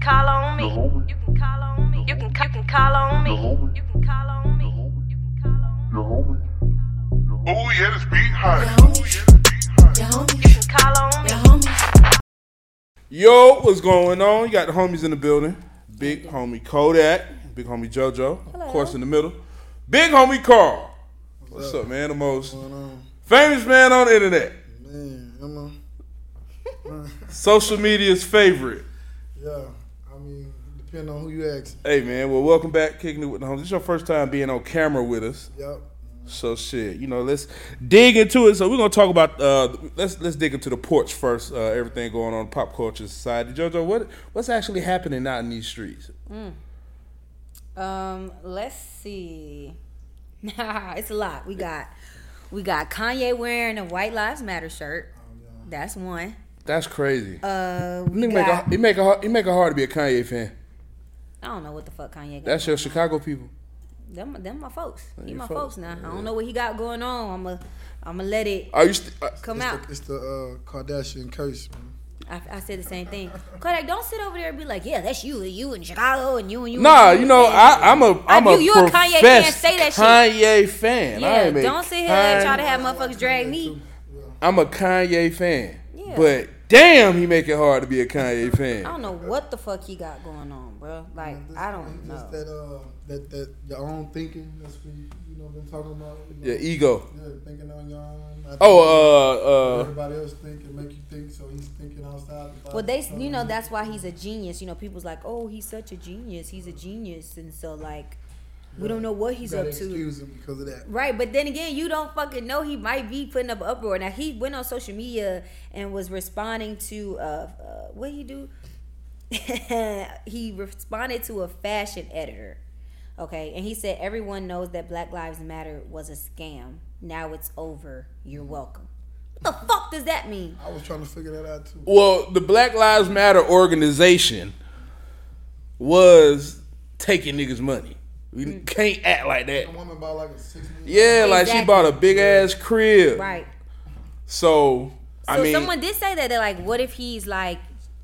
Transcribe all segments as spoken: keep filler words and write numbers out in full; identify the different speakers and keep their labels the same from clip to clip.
Speaker 1: call on me. You can call on me. You can, you can call on me. You can call on me. You can call on me.
Speaker 2: Oh yeah, this beat hot.
Speaker 1: You can call on me.
Speaker 3: Yo, what's going on? You got the homies in the building. Big homie Kodak, big homie JoJo,
Speaker 4: Hello.
Speaker 3: of course in the middle. Big homie Carl. What's, what's up? up, man? The most famous man on the internet.
Speaker 5: Man, I'm a,
Speaker 3: social media's favorite.
Speaker 5: Yeah, I mean, depending on who you ask.
Speaker 3: Hey man, well welcome back, Kicking It With the Homies. This is your first time being on camera with us.
Speaker 5: Yep.
Speaker 3: So shit, you know, let's dig into it. So we're gonna talk about uh, let's let's dig into the porch first. Uh, everything going on in pop culture society. JoJo, what what's actually happening out in these streets?
Speaker 4: Mm. Um, let's see. It's a lot. We got we got Kanye wearing a White Lives Matter shirt.
Speaker 5: Oh, yeah.
Speaker 4: That's one.
Speaker 3: That's crazy.
Speaker 4: Uh,
Speaker 3: he
Speaker 4: we
Speaker 3: make
Speaker 4: got,
Speaker 3: a, he make a he make it hard to be a Kanye fan.
Speaker 4: I don't know what the fuck Kanye got.
Speaker 3: That's your Chicago people.
Speaker 4: Them, them my folks. He my
Speaker 3: folks.
Speaker 4: folks now.
Speaker 3: Yeah.
Speaker 4: I don't know what he got going on. I'm a, I'm gonna let it
Speaker 3: Are you st- uh,
Speaker 4: come
Speaker 5: it's
Speaker 4: out.
Speaker 5: The, it's the uh, Kardashian curse, man.
Speaker 4: I, I said the same thing. Kodak, don't sit over there and be like, yeah, that's you, and you in Chicago, and you and you.
Speaker 3: Nah,
Speaker 4: and
Speaker 3: you know, I, I'm a I'm
Speaker 4: I,
Speaker 3: a
Speaker 4: you, you a Kanye fan, say that shit.
Speaker 3: Kanye fan.
Speaker 4: Yeah,
Speaker 3: I am a
Speaker 4: don't sit here and try to
Speaker 3: Kanye-
Speaker 4: have motherfuckers drag me.
Speaker 3: I'm a Kanye fan.
Speaker 4: Yeah.
Speaker 3: But damn, he make it hard to be a Kanye fan.
Speaker 4: I don't know what the fuck he got going on, bro. Like,
Speaker 5: This-
Speaker 4: I don't
Speaker 5: it's
Speaker 4: know.
Speaker 5: Just that, uh, that, that your own thinking. That's what you, you know been talking about. You know,
Speaker 3: Yeah, ego.
Speaker 5: Yeah, thinking on your own. I
Speaker 3: Oh,
Speaker 5: think
Speaker 3: uh, uh,
Speaker 5: everybody else think and make you think, so he's thinking outside the box.
Speaker 4: Well, they, you know, that's why he's a genius. You know, people's like, oh, he's such a genius. He's a genius, and so like, we don't know what he's
Speaker 5: you gotta
Speaker 4: up to.
Speaker 5: excuse him because of that.
Speaker 4: Right, but then again, you don't fucking know he might be putting up an uproar. Now he went on social media and was responding to uh, uh what he do? He responded to a fashion editor. Okay, and he said everyone knows that Black Lives Matter was a scam. Now it's over. You're welcome. What the fuck does that mean?
Speaker 5: I was trying to figure that out too.
Speaker 3: well, the Black Lives Matter organization was taking niggas' money. We
Speaker 4: Mm.
Speaker 3: can't act like that.
Speaker 5: A woman bought like a six million.
Speaker 3: Yeah, like she
Speaker 4: Exactly.
Speaker 3: bought a big ass crib.
Speaker 4: Right.
Speaker 3: So, I
Speaker 4: So
Speaker 3: mean,
Speaker 4: someone did say that they're like, what if he's like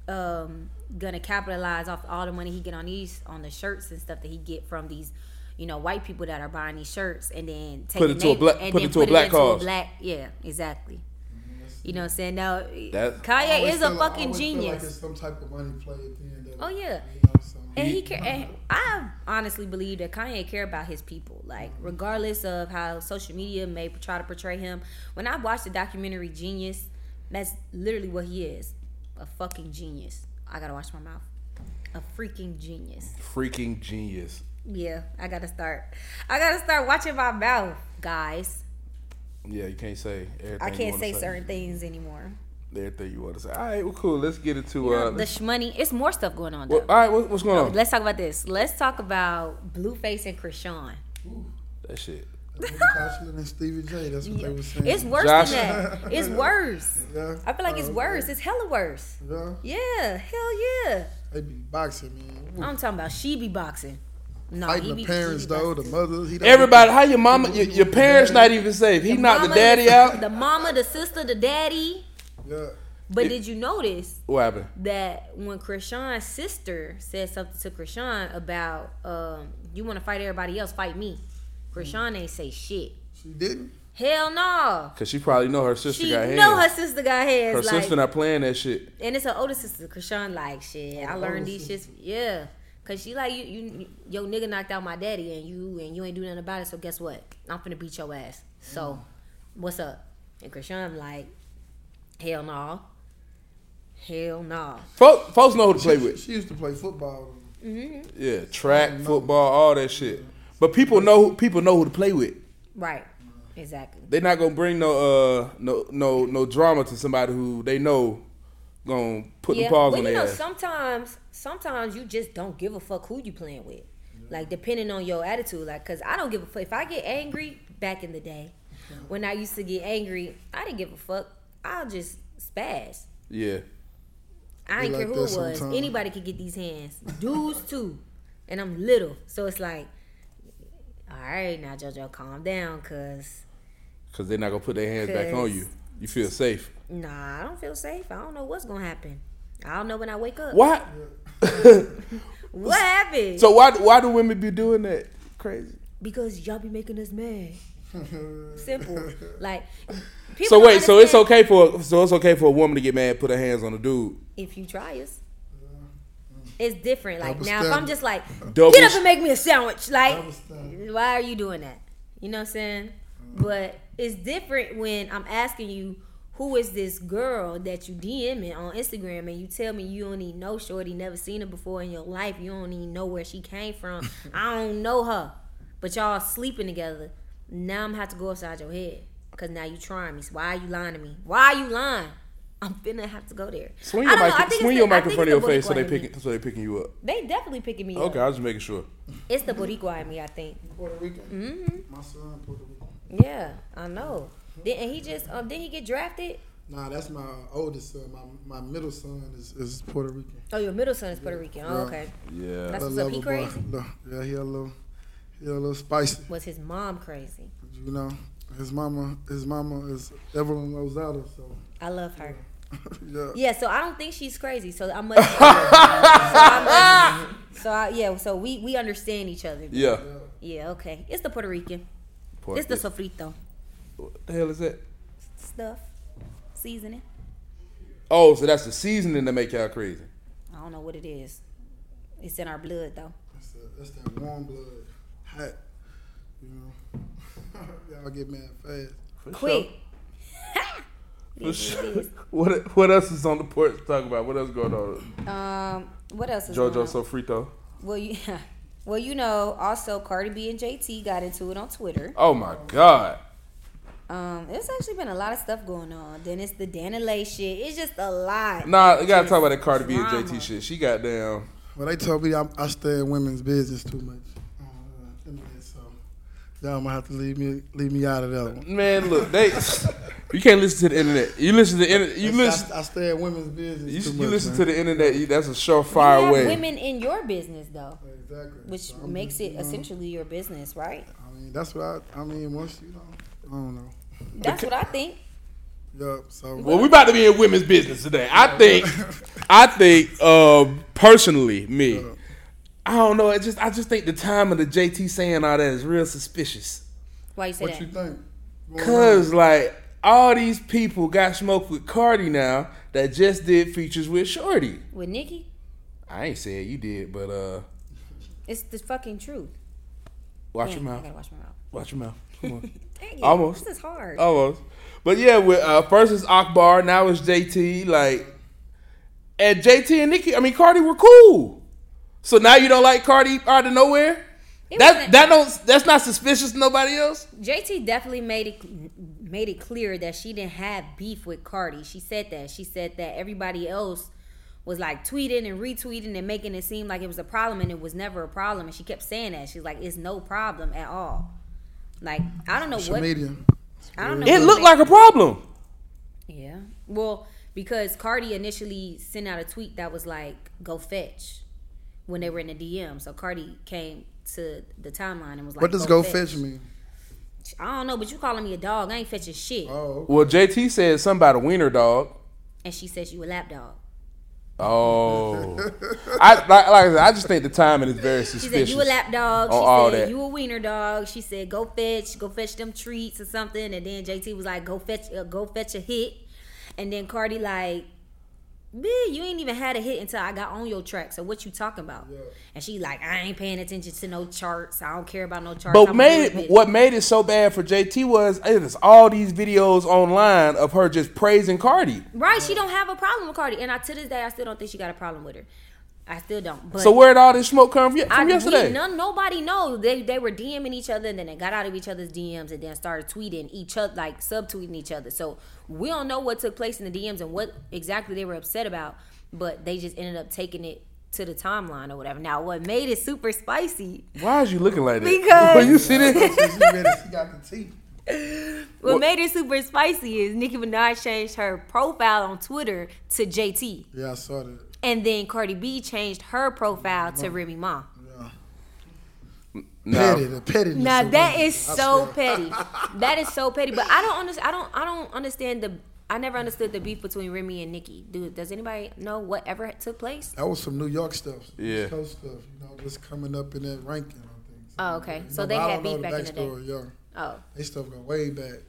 Speaker 4: um gonna capitalize off all the money he get on these on the shirts and stuff that he get from these, you know, white people that are buying these shirts and then take
Speaker 3: Put
Speaker 4: the
Speaker 3: it to a
Speaker 4: name-
Speaker 3: black-
Speaker 4: and
Speaker 3: put
Speaker 4: then
Speaker 3: it to a black
Speaker 4: into
Speaker 3: cause.
Speaker 4: black, yeah, exactly. You know what I'm saying? Now
Speaker 3: That-
Speaker 4: Kanye
Speaker 5: I always
Speaker 4: is a
Speaker 5: feel like- I
Speaker 4: fucking
Speaker 5: always feel
Speaker 4: genius.
Speaker 5: Like it's some type of money play at the end of it.
Speaker 4: Oh, yeah.
Speaker 5: You know, so.
Speaker 4: And he care, and I honestly believe that Kanye care about his people. Like, regardless of how social media may try to portray him. When I watched the documentary Genius, that's literally what he is. A fucking genius. I gotta watch my mouth. A freaking genius.
Speaker 3: freaking genius.
Speaker 4: Yeah, I gotta start. I gotta start watching my mouth, guys.
Speaker 3: Yeah, you can't say everything.
Speaker 4: I
Speaker 3: you
Speaker 4: can't
Speaker 3: wanna
Speaker 4: say certain things anymore.
Speaker 3: Everything you want to say. All right, well, cool. Let's get into
Speaker 4: You know,
Speaker 3: uh.
Speaker 4: the
Speaker 3: let's-
Speaker 4: shmoney. It's more stuff going on,
Speaker 3: well,
Speaker 4: though.
Speaker 3: all right, what, what's going on?
Speaker 4: Let's talk about this. Let's talk about Blueface and Krishan.
Speaker 3: That shit.
Speaker 5: Joshua and Stevie J. That's what they were saying.
Speaker 4: It's worse
Speaker 3: Josh-
Speaker 4: than that. It's worse.
Speaker 5: Yeah.
Speaker 4: I feel like it's
Speaker 5: Oh,
Speaker 4: worse.
Speaker 5: okay.
Speaker 4: It's hella worse.
Speaker 5: Yeah.
Speaker 4: Yeah, hell yeah.
Speaker 5: They be boxing, man.
Speaker 4: I'm talking about she be boxing. No,
Speaker 5: Fighting
Speaker 4: he
Speaker 5: the
Speaker 4: be,
Speaker 5: parents
Speaker 4: he be
Speaker 5: though, the
Speaker 4: boxing.
Speaker 5: mothers. He don't
Speaker 3: Everybody, how your mama, your, your parents not even safe. He
Speaker 4: The
Speaker 3: knocked the
Speaker 4: mama,
Speaker 3: daddy out.
Speaker 4: The mama, the sister, the daddy.
Speaker 5: Yeah.
Speaker 4: But
Speaker 3: It-
Speaker 4: did you notice
Speaker 3: What happened?
Speaker 4: that when Krishan's sister said something to Krishan about um, you want to fight everybody else, fight me. Krishan ain't say shit.
Speaker 5: She didn't.
Speaker 4: Hell no.
Speaker 3: Cause she probably know her sister
Speaker 4: She
Speaker 3: got hands.
Speaker 4: know her sister got hands.
Speaker 3: Her
Speaker 4: like,
Speaker 3: sister not playing that shit.
Speaker 4: And it's her older sister, Krishan, like, shit, I learned
Speaker 5: older
Speaker 4: these shits.
Speaker 5: sister.
Speaker 4: Yeah. Cause she like, you, you, your nigga knocked out my daddy and you and you ain't do nothing about it, so guess what? I'm finna beat your ass. So, what's up? And Krishan like, hell no. Hell no.
Speaker 3: Folks, folks know who to play with.
Speaker 5: She used to play football.
Speaker 3: Yeah, track, football, all that shit. But people know people know who to play with.
Speaker 4: Right. Exactly.
Speaker 3: They're not gonna bring no uh no no no drama to somebody who they know gonna put the paws
Speaker 4: but
Speaker 3: on
Speaker 4: you
Speaker 3: their
Speaker 4: know,
Speaker 3: ass.
Speaker 4: sometimes, sometimes you just don't give a fuck who you playing with. Like, depending on your attitude. Like, cause I don't give a fuck. If I get angry, back in the day, when I used to get angry, I didn't give a fuck. I'll just spaz.
Speaker 3: Yeah.
Speaker 4: I ain't
Speaker 5: Be
Speaker 4: care
Speaker 5: like
Speaker 4: who it
Speaker 5: that
Speaker 4: was.
Speaker 5: sometimes.
Speaker 4: Anybody could get these hands. Dudes too. And I'm little. So it's like, all right, now JoJo, calm down, cause
Speaker 3: Cause they're not gonna put their hands back on you. You feel safe.
Speaker 4: nah, I don't feel safe. I don't know what's gonna happen. I don't know when I wake up.
Speaker 3: Why?
Speaker 4: What happened?
Speaker 3: So why why do women be doing that? Crazy.
Speaker 4: Because y'all be making us mad. Simple. Like. people
Speaker 3: So
Speaker 4: don't
Speaker 3: wait, so it's
Speaker 4: understand
Speaker 3: okay for so it's okay for a woman to get mad, and put her hands on a dude.
Speaker 4: if you try us. It's different. Like
Speaker 5: Double
Speaker 4: now, if
Speaker 5: standard.
Speaker 4: I'm just like,
Speaker 3: Double
Speaker 4: get up
Speaker 3: s-
Speaker 4: and make me a sandwich. Like,
Speaker 5: Double standard.
Speaker 4: why are you doing that? You know what I'm saying? But it's different when I'm asking you, who is this girl that you DMing on Instagram, and you tell me you don't even know shorty, never seen her before in your life, you don't even know where she came from. I don't know her, but y'all sleeping together. Now I'm gonna have to go upside your head because now you trying me. So why are you lying to me? Why are you lying? I'm finna have to go there.
Speaker 3: Swing
Speaker 4: I
Speaker 3: your
Speaker 4: don't know. I
Speaker 3: mic,
Speaker 4: think
Speaker 3: swing
Speaker 4: it's
Speaker 3: your
Speaker 4: the- I
Speaker 3: mic in
Speaker 4: think
Speaker 3: front of your
Speaker 4: it's the
Speaker 3: face so they
Speaker 4: Boricua in me.
Speaker 3: picking so they picking you up.
Speaker 4: They definitely picking me
Speaker 3: Okay,
Speaker 4: up.
Speaker 3: I was just making sure.
Speaker 4: It's the Boricua in me, I think.
Speaker 5: Puerto Rican.
Speaker 4: Mm-hmm.
Speaker 5: My son Puerto Rican.
Speaker 4: Yeah, I know. Did and he just um did he get drafted?
Speaker 5: Nah, that's my oldest son. My my middle son is, is Puerto Rican.
Speaker 4: Oh, your middle son is Puerto Rican. Oh,
Speaker 5: Yeah.
Speaker 4: okay.
Speaker 3: Yeah.
Speaker 4: That's
Speaker 5: Little
Speaker 4: what's up. He
Speaker 5: lover boy.
Speaker 4: crazy?
Speaker 5: Look, Yeah, he a little, he a little spicy.
Speaker 4: Was his mom crazy?
Speaker 5: You know, his mama, his mama is Evelyn Lozada. So
Speaker 4: I love her.
Speaker 5: yeah.
Speaker 4: Yeah, so I don't think she's crazy. So I must. so, I must so I, yeah, so we we understand each other.
Speaker 3: Yeah.
Speaker 4: Yeah. Okay. It's the Puerto Rican.
Speaker 3: Puerto
Speaker 4: It's the
Speaker 3: Rican.
Speaker 4: sofrito
Speaker 3: What the hell is that?
Speaker 4: stuff, seasoning.
Speaker 3: Oh, so that's the seasoning that make y'all crazy.
Speaker 4: I don't know what it is. It's in our blood though.
Speaker 5: That's, the, that's that warm blood, hot. You know, y'all get mad fast.
Speaker 3: For
Speaker 4: Quick.
Speaker 3: sure. For
Speaker 4: It is what it
Speaker 3: sure.
Speaker 4: is.
Speaker 3: What what else is on the porch to talk about? What else going on?
Speaker 4: Um, what else is going
Speaker 3: JoJo
Speaker 4: on?
Speaker 3: Sofrito.
Speaker 4: Well, you, well, you know, also Cardi B and J T got into it on Twitter.
Speaker 3: Oh my God.
Speaker 4: Um, there's actually been a lot of stuff going on. Then it's the Dana Lay shit. It's just a lot.
Speaker 3: Nah, you gotta
Speaker 4: Just
Speaker 3: talk about that Cardi B and J
Speaker 4: drama.
Speaker 3: T shit. She got down.
Speaker 5: Well, they told me I, I stay in women's business too much. Uh, internet, so y'all might have to leave me leave me out of that one.
Speaker 3: Man, look, they you can't listen to the internet. You listen to the internet. You
Speaker 5: That's-
Speaker 3: listen.
Speaker 5: I, I stay in women's business
Speaker 3: You,
Speaker 5: too
Speaker 3: you
Speaker 5: much.
Speaker 3: listen
Speaker 5: man.
Speaker 3: to the internet. you- That's a
Speaker 4: You
Speaker 3: surefire
Speaker 4: have
Speaker 3: way.
Speaker 4: women in your business though,
Speaker 5: Exactly.
Speaker 4: which
Speaker 5: So I'm
Speaker 4: makes
Speaker 5: just,
Speaker 4: it
Speaker 5: you know,
Speaker 4: essentially your business, right?
Speaker 5: I mean, that's what I. I mean, once you know, I don't know.
Speaker 4: That's what I think.
Speaker 5: Yup. So
Speaker 3: Well, we about to be in women's business today. I think, I think, um, personally, me, I don't know. It just, I just think the time of the J T saying all that is real suspicious.
Speaker 4: Why you say
Speaker 5: what
Speaker 4: that?
Speaker 5: you think? Going
Speaker 3: Cause like all these people got smoked with Cardi now that just did features with Shorty.
Speaker 4: With Nicki,
Speaker 3: I ain't saying you did, but uh,
Speaker 4: it's the fucking truth.
Speaker 3: watch
Speaker 4: Damn,
Speaker 3: your
Speaker 4: I
Speaker 3: mouth.
Speaker 4: gotta watch my mouth.
Speaker 3: Watch your mouth. Come on.
Speaker 4: Dang it,
Speaker 3: Almost.
Speaker 4: This is hard.
Speaker 3: Almost. But yeah, with uh, first it's Akbar, now it's J T. Like, and J T and Nicki, I mean Cardi were cool. So now you don't like Cardi out of nowhere?
Speaker 4: It
Speaker 3: That
Speaker 4: wasn't-
Speaker 3: that don't that's not suspicious to nobody else?
Speaker 4: J T definitely made it made it clear that she didn't have beef with Cardi. She said that. She said that everybody else was like tweeting and retweeting and making it seem like it was a problem, and it was never a problem. And she kept saying that. She's like, it's no problem at all. Like, I don't know
Speaker 5: Social
Speaker 4: what
Speaker 5: media.
Speaker 4: I don't know.
Speaker 3: It
Speaker 4: what
Speaker 3: looked
Speaker 4: made-
Speaker 3: like a problem.
Speaker 4: Yeah. Well, because Cardi initially sent out a tweet that was like, go fetch, when they were in the D M. So Cardi came to the timeline and was like,
Speaker 5: What does go fetch mean?
Speaker 4: I don't know, but you calling me a dog. I ain't fetching shit.
Speaker 5: Oh, okay.
Speaker 3: Well, J T said something about a wiener dog.
Speaker 4: And she said you a lap dog.
Speaker 3: Oh, I like, like I said, I just think the timing is very
Speaker 4: She
Speaker 3: suspicious.
Speaker 4: said you a lap dog. She
Speaker 3: on all
Speaker 4: said
Speaker 3: that.
Speaker 4: you a wiener dog. She said go fetch, go fetch them treats or something. And then J T was like, go fetch, uh, go fetch a hit. And then Cardi like, man, you ain't even had a hit until I got on your track. So what you talking about?
Speaker 5: Yeah.
Speaker 4: And she like, I ain't paying attention to no charts. I don't care about no charts.
Speaker 3: But
Speaker 4: I'm a
Speaker 3: made
Speaker 4: good
Speaker 3: it,
Speaker 4: bitch.
Speaker 3: what made it so bad for J T was it is all these videos online of her just praising Cardi.
Speaker 4: Right? She don't have a problem with Cardi, and I to this day I still don't think she got a problem with her. I still don't. But
Speaker 3: So where'd all this smoke come from, from
Speaker 4: I,
Speaker 3: yesterday?
Speaker 4: We, none, nobody knows. They they were DMing each other, and then they got out of each other's D Ms, and then started tweeting each other, like subtweeting each other. So we don't know what took place in the D Ms and what exactly they were upset about. But they just ended up taking it to the timeline or whatever. Now, what made it super spicy?
Speaker 3: Why is you looking like that?
Speaker 4: Because-
Speaker 3: When you see this,
Speaker 5: She ready, she got the teeth.
Speaker 4: What,
Speaker 3: What-
Speaker 4: made it super spicy is Nicki Minaj changed her profile on Twitter to J T,
Speaker 5: Yeah, I saw that.
Speaker 4: and then Cardi B changed her profile to Remy Ma.
Speaker 5: Yeah.
Speaker 3: no.
Speaker 5: Petty, the pettiness.
Speaker 4: Now
Speaker 5: of
Speaker 4: that
Speaker 5: women,
Speaker 4: is
Speaker 5: I
Speaker 4: so
Speaker 5: swear.
Speaker 4: petty. That is so petty. But I don't understand. I don't. I don't understand the I never understood the beef between Remy and Nicki. Dude, does anybody know whatever took place?
Speaker 5: That was some New York stuff. Some
Speaker 3: Yeah.
Speaker 5: East Coast stuff. You know, just coming up in that ranking. I think. So,
Speaker 4: Oh, okay.
Speaker 5: you
Speaker 4: So
Speaker 5: know,
Speaker 4: they
Speaker 5: but I
Speaker 4: had
Speaker 5: don't know
Speaker 4: beef back in the day.
Speaker 5: backstory, Yeah.
Speaker 4: Oh,
Speaker 5: They stuff go way back.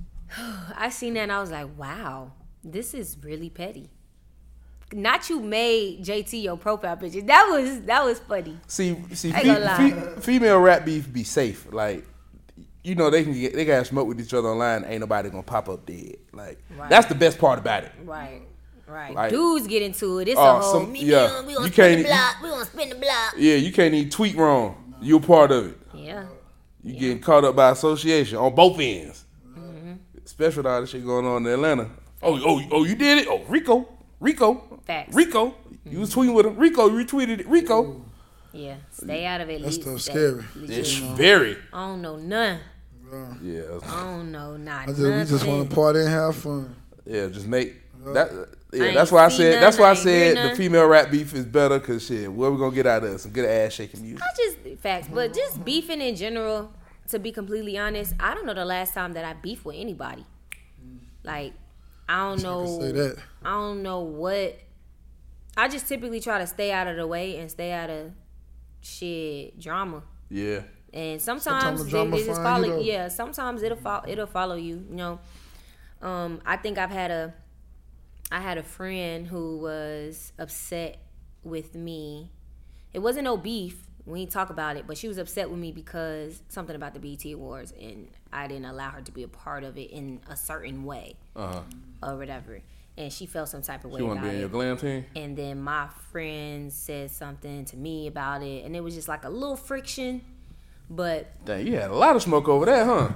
Speaker 4: I seen that and I was like, wow, this is really petty. Not you made J T your profile picture. That was that was funny.
Speaker 3: See, see,
Speaker 4: I ain't
Speaker 3: fe-
Speaker 4: gonna lie.
Speaker 3: fe- female rap beef be safe. Like, you know, they can get they got smoke with each other online. Ain't nobody gonna pop up dead. Like,
Speaker 4: Right.
Speaker 3: that's the best part about it.
Speaker 4: Right, right.
Speaker 3: Like-
Speaker 4: Dudes get into it. It's
Speaker 3: Oh,
Speaker 4: a whole
Speaker 3: some-
Speaker 4: me,
Speaker 3: yeah.
Speaker 4: me, we
Speaker 3: You
Speaker 4: gonna
Speaker 3: can't
Speaker 4: spin the
Speaker 3: e-
Speaker 4: block. We gonna spin the block.
Speaker 3: Yeah, you can't even tweet wrong. You a part of it.
Speaker 4: Yeah.
Speaker 3: You getting caught up by association on both ends.
Speaker 4: Mm-hmm.
Speaker 3: Especially with all this shit going on in Atlanta. Oh, oh, oh, you did it? Oh, Rico, Rico,
Speaker 4: Facts.
Speaker 3: Rico. You was tweeting with him. Rico, you retweeted it. Rico.
Speaker 4: Yeah. Stay out of it.
Speaker 5: That
Speaker 4: least
Speaker 5: stuff's
Speaker 4: stay-
Speaker 5: scary.
Speaker 4: legit.
Speaker 3: It's very.
Speaker 4: I don't know none.
Speaker 5: Yeah.
Speaker 3: Yeah,
Speaker 4: I don't know not
Speaker 5: I just, we just want
Speaker 4: nothing.
Speaker 5: to party and have fun.
Speaker 3: yeah. Just make that.
Speaker 4: I
Speaker 3: Yeah,
Speaker 4: ain't
Speaker 3: that's why I
Speaker 4: seen
Speaker 3: said.
Speaker 4: none,
Speaker 3: That's why
Speaker 4: I
Speaker 3: I
Speaker 4: ain't hear
Speaker 3: said the
Speaker 4: none.
Speaker 3: female rap beef is better. Cause shit, where we gonna get out of it? Some good ass shaking music.
Speaker 4: I just facts, but just beefing in general. To be completely honest, I don't know the last time that I beefed with anybody. Like, I don't
Speaker 5: I can
Speaker 4: know.
Speaker 5: say that.
Speaker 4: I don't know what. I just typically try to stay out of the way and stay out of shit drama.
Speaker 3: Yeah.
Speaker 4: And
Speaker 5: Sometimes
Speaker 4: sometimes,
Speaker 5: the
Speaker 4: it,
Speaker 5: drama
Speaker 4: it just
Speaker 5: find
Speaker 4: follow.
Speaker 5: you, though.
Speaker 4: Yeah, sometimes it'll follow. It'll follow you. You know. Um, I think I've had a. I had a friend who was upset with me. It wasn't no beef. We didn't talk about it, but she was upset with me because something about the B E T Awards, and I didn't allow her to be a part of it in a certain way,
Speaker 3: Uh huh.
Speaker 4: or whatever. And she felt some type of way
Speaker 3: You want
Speaker 4: about
Speaker 3: to be in
Speaker 4: it.
Speaker 3: your glam team?
Speaker 4: And then my friend said something to me about it, and it was just like a little friction. But
Speaker 3: Dang, you had a lot of smoke over there, huh?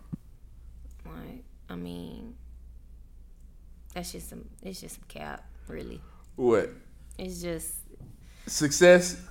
Speaker 4: like, I mean, that's just some. It's just some cap, really.
Speaker 3: What?
Speaker 4: It's just
Speaker 3: Success?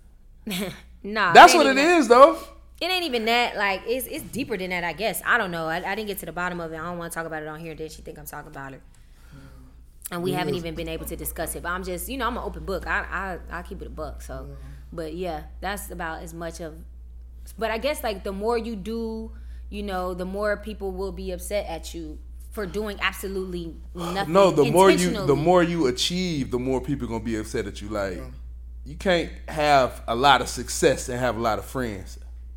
Speaker 4: nah.
Speaker 3: That's
Speaker 4: it
Speaker 3: what
Speaker 4: ain't
Speaker 3: it
Speaker 4: even-
Speaker 3: is, though.
Speaker 4: It ain't even that. Like, it's it's deeper than that. I guess I don't know. I, I didn't get to the bottom of it. I don't want to talk about it on here. Then she think I'm talking about her, and we haven't even been able to discuss it. But I'm just, you know, I'm an open book. I I I keep it a buck. So, but yeah, that's about as much of. But I guess like the more you do, you know, the more people will be upset at you for doing absolutely nothing.
Speaker 3: No, the more you the
Speaker 4: intentionally.
Speaker 3: more you achieve, the more people gonna be upset at you. Like, you can't have a lot of success and have a lot of friends.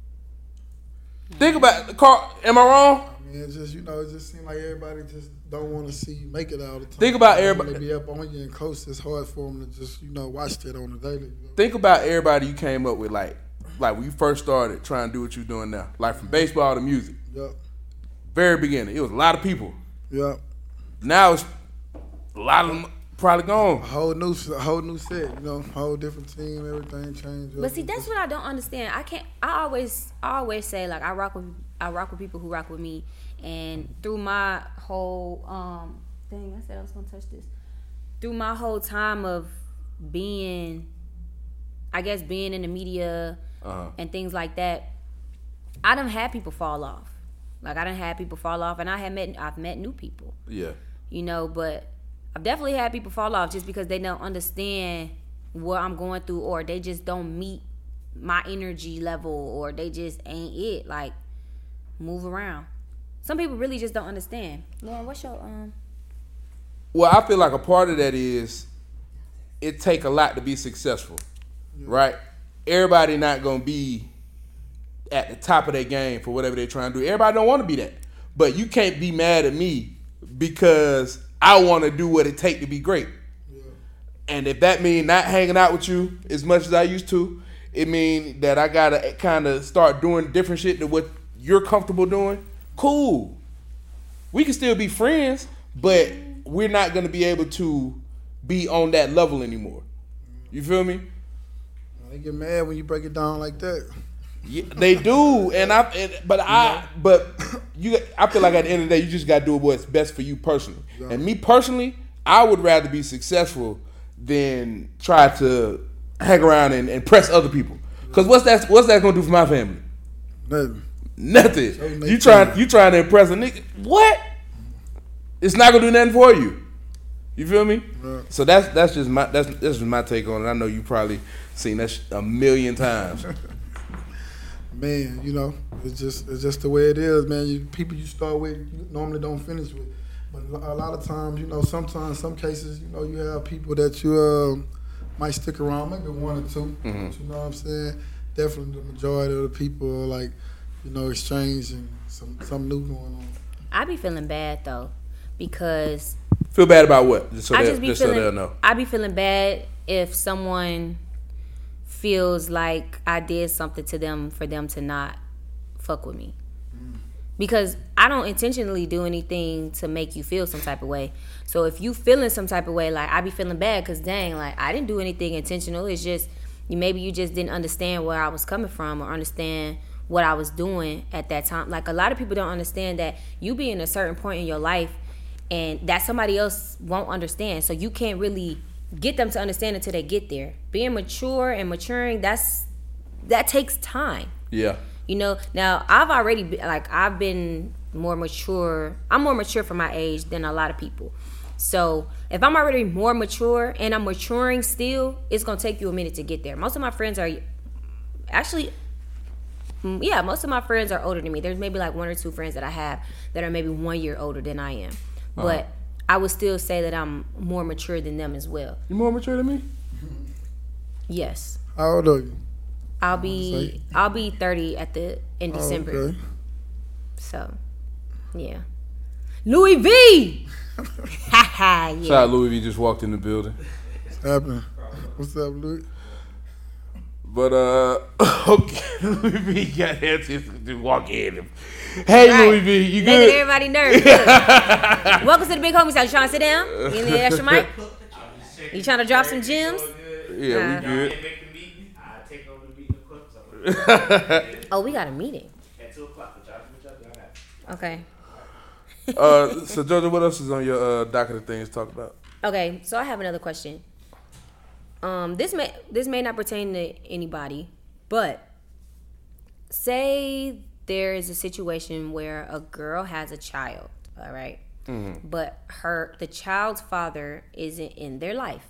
Speaker 3: Think about Carl. Am I wrong?
Speaker 5: I mean, it's just, you know, it just seems like everybody just don't want to see you make it all the time.
Speaker 3: Think about
Speaker 5: When
Speaker 3: everybody-
Speaker 5: They be up on you and close. It's hard for them to just, you know, watch that on the daily. You know?
Speaker 3: Think about everybody you came up with, like, like when you first started trying to do what you're doing now. Like from baseball to music,
Speaker 5: Yep.
Speaker 3: very beginning, it was a lot of people.
Speaker 5: Yep.
Speaker 3: Now it's a lot of them probably
Speaker 5: A
Speaker 3: gone.
Speaker 5: whole new, a whole new set. You know, whole different team. Everything changed.
Speaker 4: But see, that's what I don't understand. I can't. I always, I always say like I rock with, I rock with people who rock with me, and through my whole um thing, I said I was gonna touch this. Through my whole time of being, I guess being in the media
Speaker 3: Uh-huh.
Speaker 4: and things like that, I done had people fall off. Like I done had people fall off, and I have met, I've met new people.
Speaker 3: Yeah.
Speaker 4: You know, but I've definitely had people fall off just because they don't understand what I'm going through, or they just don't meet my energy level, or they just ain't it. Like, move around. Some people really just don't understand. Lauren, what's your um?
Speaker 3: Well, I feel like a part of that is it take a lot to be successful, right? Everybody not gonna be at the top of their game for whatever they're trying to do. Everybody don't want to be that, but you can't be mad at me because I want to do what it take to be great. And if that mean not hanging out with you as much as I used to, it mean that I gotta kind of start doing different shit than what you're comfortable doing. Cool, we can still be friends, but we're not gonna be able to be on that level anymore. You feel me?
Speaker 5: They get mad when you break it down like that.
Speaker 3: Yeah, they do, and I. And, but I. But you. I feel like at the end of the day, you just gotta do what's best for you personally. And me personally, I would rather be successful than try to hang around and, and press other people. Cause what's that? What's that gonna do for my family?
Speaker 5: Nothing.
Speaker 3: Nothing.
Speaker 5: So make
Speaker 3: You trying.
Speaker 5: sense.
Speaker 3: You trying to impress a nigga? What? It's not gonna do nothing for you. You feel me?
Speaker 5: Right.
Speaker 3: So that's that's just my that's that's just my take on it. I know you probably seen that sh- a million times.
Speaker 5: Man, you know, it's just it's just the way it is, man. You, people you start with, you normally don't finish with. But a lot of times, you know, sometimes, some cases, you know, you have people that you uh, might stick around, maybe one or two.
Speaker 3: Mm-hmm.
Speaker 5: But you know what I'm saying? Definitely the majority of the people are like, you know, exchanging some something new going on.
Speaker 4: I be feeling bad though, because
Speaker 3: Feel bad about what? Just so,
Speaker 4: I
Speaker 3: they,
Speaker 4: just be
Speaker 3: just so
Speaker 4: feeling.
Speaker 3: they'll know.
Speaker 4: I be feeling bad if someone feels like I did something to them for them to not fuck with me. Because I don't intentionally do anything to make you feel some type of way. So if you feeling some type of way, like I be feeling bad because dang, like I didn't do anything intentional. It's just you maybe you just didn't understand where I was coming from or understand what I was doing at that time. Like a lot of people don't understand that you be in a certain point in your life and that somebody else won't understand. So you can't really get them to understand until they get there. Being mature and maturing, that's that takes time.
Speaker 3: Yeah.
Speaker 4: You know, now I've already been, like I've been more mature. I'm more mature for my age than a lot of people. So if I'm already more mature and I'm maturing still, it's gonna take you a minute to get there. Most of my friends are actually, yeah, most of my friends are older than me. There's maybe like one or two friends that I have that are maybe one year older than I am. Uh-huh. But I would still say that I'm more mature than them as well.
Speaker 3: You more mature than me?
Speaker 4: Yes.
Speaker 5: How old are you?
Speaker 4: I'll be I'll be thirty at the in December.
Speaker 5: Oh, okay.
Speaker 4: So, yeah. Louis V. Haha, yeah.
Speaker 3: Shout out Louis V just walked in the building.
Speaker 5: What's happening? What's up, Louis?
Speaker 3: But uh, okay, Louis V got here to just walk in. Hey,
Speaker 4: Right.
Speaker 3: Louis V, you
Speaker 4: Making
Speaker 3: good?
Speaker 4: everybody nervous. Look. Welcome to the Big Homie House. You trying to sit down? You need an extra mic? You trying to drop some gems?
Speaker 3: Yeah,
Speaker 4: Uh,
Speaker 3: we good.
Speaker 4: Oh, we got a meeting.
Speaker 6: At two o'clock, which I, which I got.
Speaker 4: Okay.
Speaker 3: Uh, so Georgia, what else is on your uh, docket of things to talk about?
Speaker 4: Okay, so I have another question. Um, this may this may not pertain to anybody, but say there is a situation where a girl has a child, all right,
Speaker 3: Mm-hmm.
Speaker 4: but her the child's father isn't in their life.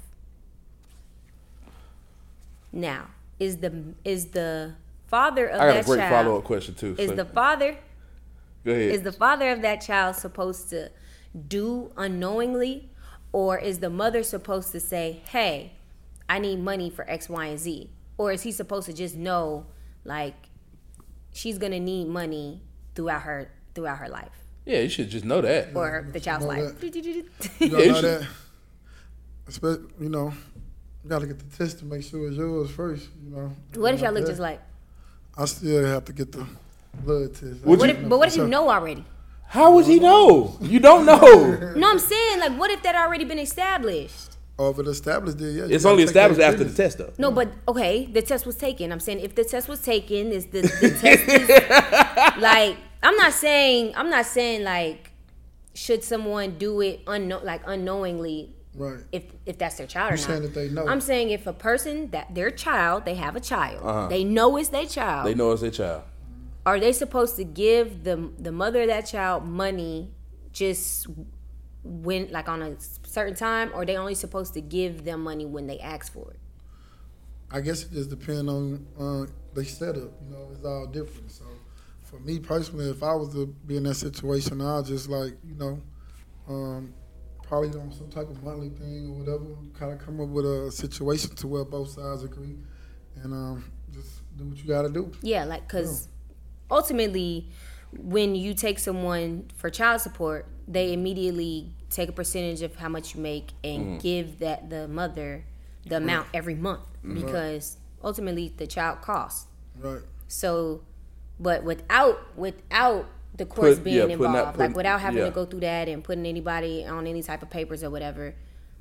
Speaker 4: Now, is the is the father of
Speaker 3: I got
Speaker 4: that
Speaker 3: a great
Speaker 4: child
Speaker 3: follow up question too.
Speaker 4: is
Speaker 3: so-
Speaker 4: the father
Speaker 3: Go ahead.
Speaker 4: is the father of that child supposed to do unknowingly, or is the mother supposed to say, hey, I need money for X, Y, and Z? Or is he supposed to just know, like, she's going to need money throughout her throughout her life?
Speaker 3: yeah, you should just know that.
Speaker 4: Or the child's
Speaker 5: know
Speaker 4: life?
Speaker 5: You
Speaker 3: Yeah,
Speaker 5: gotta
Speaker 3: you
Speaker 5: know
Speaker 3: should-
Speaker 5: that. Espe- You know, you gotta get the test to make sure it's yours first. You know.
Speaker 4: What if y'all look
Speaker 5: Yeah.
Speaker 4: just like?
Speaker 5: I still have to get the blood test.
Speaker 3: Would
Speaker 4: What
Speaker 3: you-
Speaker 4: if, but what if you know already?
Speaker 3: How would he know? You don't know.
Speaker 4: No, I'm saying, like, what if that already been established?
Speaker 5: Oh, if it established it, yeah. you
Speaker 3: It's
Speaker 5: gotta
Speaker 3: only
Speaker 5: take that
Speaker 3: established after the
Speaker 5: pregnancy.
Speaker 3: test, though.
Speaker 4: No, but okay, the test was taken. I'm saying if the test was taken, is the, the test is like I'm not saying I'm not saying like should someone do it unknow like unknowingly
Speaker 5: Right.
Speaker 4: if if that's their child or
Speaker 5: You
Speaker 4: not.
Speaker 5: saying that they know.
Speaker 4: I'm saying if a person that their child, they have a child,
Speaker 3: Uh-huh.
Speaker 4: they know it's their child.
Speaker 3: They know it's their child.
Speaker 4: Are they supposed to give the the mother of that child money just when like on a certain time, or they only supposed to give them money when they ask for it?
Speaker 5: I guess it just depends on uh, the setup. You know, it's all different. So, for me personally, if I was to be in that situation, I'll just like you know, um, probably on some type of monthly thing or whatever. Kind of come up with a situation to where both sides agree, and um, just do what you got to do.
Speaker 4: Yeah, like because ultimately, when you take someone for child support, they immediately take a percentage of how much you make and give that the mother the amount every month because ultimately the child costs.
Speaker 5: Right.
Speaker 4: So, but without without the courts
Speaker 3: Put-
Speaker 4: being
Speaker 3: yeah, putting
Speaker 4: involved,
Speaker 3: out-
Speaker 4: like
Speaker 3: putting-
Speaker 4: without having
Speaker 3: yeah.
Speaker 4: to go through that and putting anybody on any type of papers or whatever,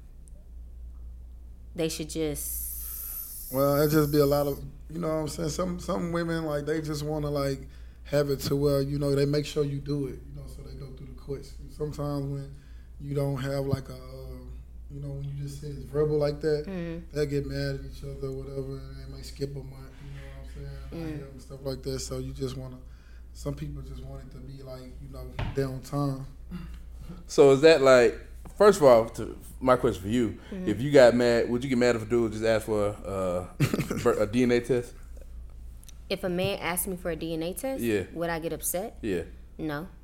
Speaker 4: they should just.
Speaker 5: Well, it just be a lot of you know what I'm saying. Some some women like they just want to like have it to where you know they make sure you do it. You know, so they go through the courts. And sometimes when you don't have like a uh, you know when you just say it's verbal like that,
Speaker 4: Mm-hmm.
Speaker 5: they get mad at each other or whatever, and they might skip a month. You know what I'm saying?
Speaker 4: Mm.
Speaker 5: Like, and stuff like that. So you just want to. Some people just want it to be like you know down time.
Speaker 3: So is that like, first of all, to, my question for you,
Speaker 4: Mm-hmm.
Speaker 3: if you got mad, would you get mad if a dude just asked for uh, a D N A test?
Speaker 4: If a man asked me for a D N A test,
Speaker 3: Yeah.
Speaker 4: would I get upset?
Speaker 3: Yeah.
Speaker 4: No.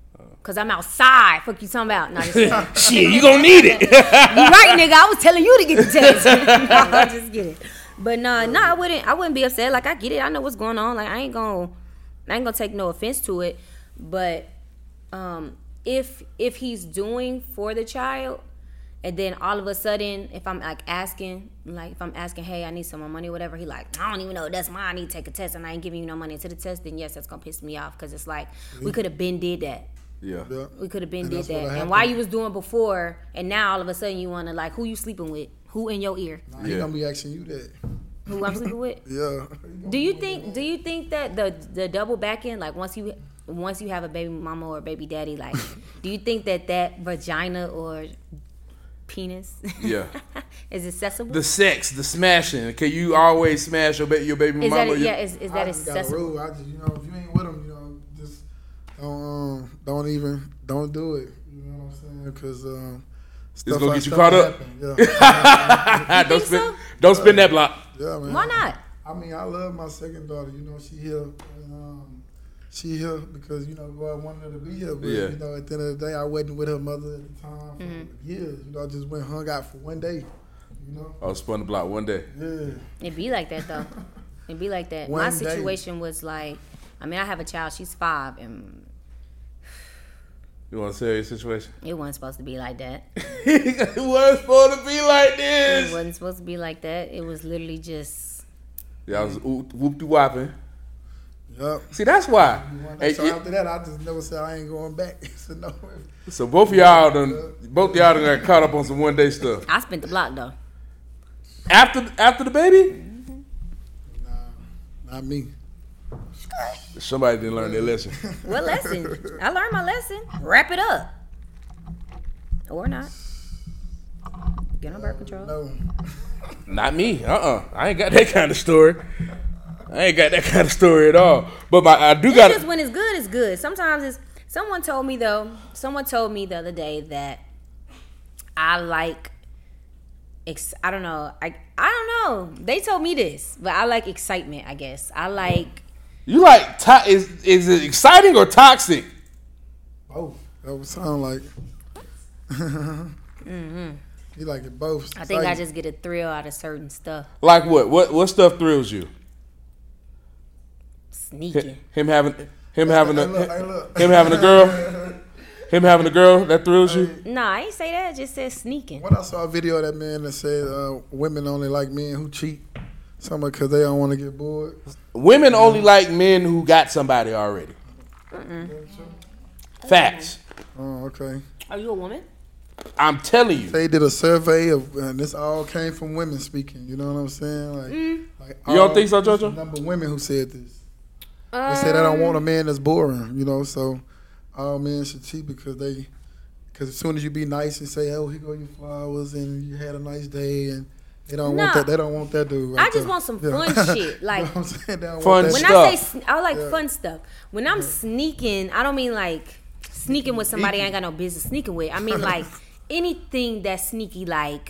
Speaker 4: Cause I'm outside. Fuck you talking about? No, just kidding.
Speaker 3: Shit, you gonna need it.
Speaker 4: You right, nigga. I was telling you to get the test. No, I'm just kidding. But no, no, I wouldn't. I wouldn't be upset. Like I get it. I know what's going on. Like I ain't gonna, I ain't gonna take no offense to it. But um, if if he's doing for the child, and then all of a sudden, if I'm like asking, like if I'm asking, hey, I need some more money, or whatever, he like, I don't even know that's mine. I need to take a test, and I ain't giving you no money to the test. Then yes, that's gonna piss me off because it's like we could have been did that.
Speaker 3: Yeah.
Speaker 5: Yeah.
Speaker 4: We could have been
Speaker 5: And
Speaker 4: did
Speaker 5: that's what
Speaker 4: that.
Speaker 5: happened.
Speaker 4: And why you was doing before, and now all of a sudden you want to, like, who you sleeping with? Who in your ear?
Speaker 5: Nah, he
Speaker 3: Yeah.
Speaker 5: gonna be asking you that.
Speaker 4: Who I'm sleeping with?
Speaker 5: Yeah.
Speaker 4: Do you think do you think that the the double back end, like once you once you have a baby mama or a baby daddy, like do you think that that vagina or penis
Speaker 3: Yeah.
Speaker 4: is accessible?
Speaker 3: The sex, the smashing. Can you always smash your, ba- your baby
Speaker 4: is
Speaker 3: mama?
Speaker 4: that
Speaker 3: Your-
Speaker 4: yeah, is, is
Speaker 5: I
Speaker 4: that
Speaker 5: just got a
Speaker 4: accessible?
Speaker 5: rule. I just, you know, if you ain't with them, you know, just don't, um, don't even, don't do it. You know what I'm saying? Because um, stuff
Speaker 3: gonna
Speaker 5: like
Speaker 3: get you
Speaker 5: stuff
Speaker 3: caught up?
Speaker 5: happen. Yeah.
Speaker 3: don't
Speaker 4: think
Speaker 3: spin,
Speaker 4: so?
Speaker 3: don't spin that block.
Speaker 5: Yeah, man.
Speaker 4: Why not?
Speaker 5: I mean, I love my second daughter. You know, she here. And, um, she here because, you know, God wanted her to be here. But,
Speaker 3: Yeah.
Speaker 5: you know, at the end of the day, I wasn't with her mother at the time for
Speaker 4: Mm-hmm.
Speaker 5: years. You know, I just went hung out for one day. You know?
Speaker 3: I'll spin the block one day.
Speaker 5: Yeah.
Speaker 4: It be like that though. It be like that.
Speaker 5: One
Speaker 4: My
Speaker 5: day.
Speaker 4: situation was like, I mean, I have a child. She's five, and
Speaker 3: You want to tell your situation?
Speaker 4: it wasn't supposed to be like that.
Speaker 3: It wasn't supposed to be like
Speaker 4: It
Speaker 3: this.
Speaker 4: wasn't supposed to be like that. It was literally just.
Speaker 3: Y'all was whoop de whopping.
Speaker 5: Yep.
Speaker 3: See, that's why. Hey,
Speaker 5: So
Speaker 3: it-
Speaker 5: after that, I just never said I ain't going back. So no.
Speaker 3: so both of y'all done, both of y'all done got caught up on some one day stuff.
Speaker 4: I spent the block though.
Speaker 3: After after the baby,
Speaker 5: Nah, not me.
Speaker 3: somebody didn't learn their lesson.
Speaker 4: What lesson? I learned my lesson. Wrap it up. Or not. Get on birth control.
Speaker 5: No.
Speaker 3: Not me. Uh uh I ain't got that kind of story. I ain't got that kind of story at all. But my I do
Speaker 4: It's
Speaker 3: got
Speaker 4: just when it's good, it's good. Sometimes it's. Someone told me though. Someone told me the other day that I like. Ex, I don't know. I I don't know. They told me this, but I like excitement. I guess I like.
Speaker 3: You like to- is is it exciting or toxic?
Speaker 5: Both. That would sound like.
Speaker 4: Mm-hmm.
Speaker 5: You like it both.
Speaker 4: I think I
Speaker 5: Exciting.
Speaker 4: just get a thrill out of certain stuff.
Speaker 3: Like what? What what stuff thrills you?
Speaker 4: Sneaking.
Speaker 3: Him having him having
Speaker 5: Hey,
Speaker 3: a
Speaker 5: look, hey, look.
Speaker 3: him having a girl. Him having a girl that thrills you.
Speaker 4: No, I ain't say that. I just said sneaking.
Speaker 5: When I saw a video of that man that said uh, women only like men who cheat, something because they don't want to get bored.
Speaker 3: Women only like men who got somebody already. Facts.
Speaker 5: Oh, okay.
Speaker 4: Are you a woman?
Speaker 3: I'm telling you.
Speaker 5: They did a survey of, and this all came from women speaking. You know what I'm saying? Like, like
Speaker 3: You don't
Speaker 5: all-
Speaker 3: think so,
Speaker 5: this is
Speaker 3: JoJo?
Speaker 5: the number of women who said this. They said they don't want a man that's boring. You know, so all men should cheat because they, because as soon as you be nice and say, "Oh, here go your flowers," and you had a nice day, and they don't want
Speaker 4: Nah.
Speaker 5: that. They don't want that dude.
Speaker 4: I
Speaker 5: right
Speaker 4: just
Speaker 5: there.
Speaker 4: want some
Speaker 5: Yeah.
Speaker 4: fun shit. Like
Speaker 5: You know what I'm saying? They don't
Speaker 3: Fun
Speaker 5: want that
Speaker 4: when
Speaker 5: shit.
Speaker 4: I say
Speaker 3: stuff.
Speaker 4: sn- I like
Speaker 5: Yeah.
Speaker 4: fun stuff. When I'm sneaking, I don't mean like sneaking with somebody I ain't got no business sneaking with. I mean like anything that's sneaky, like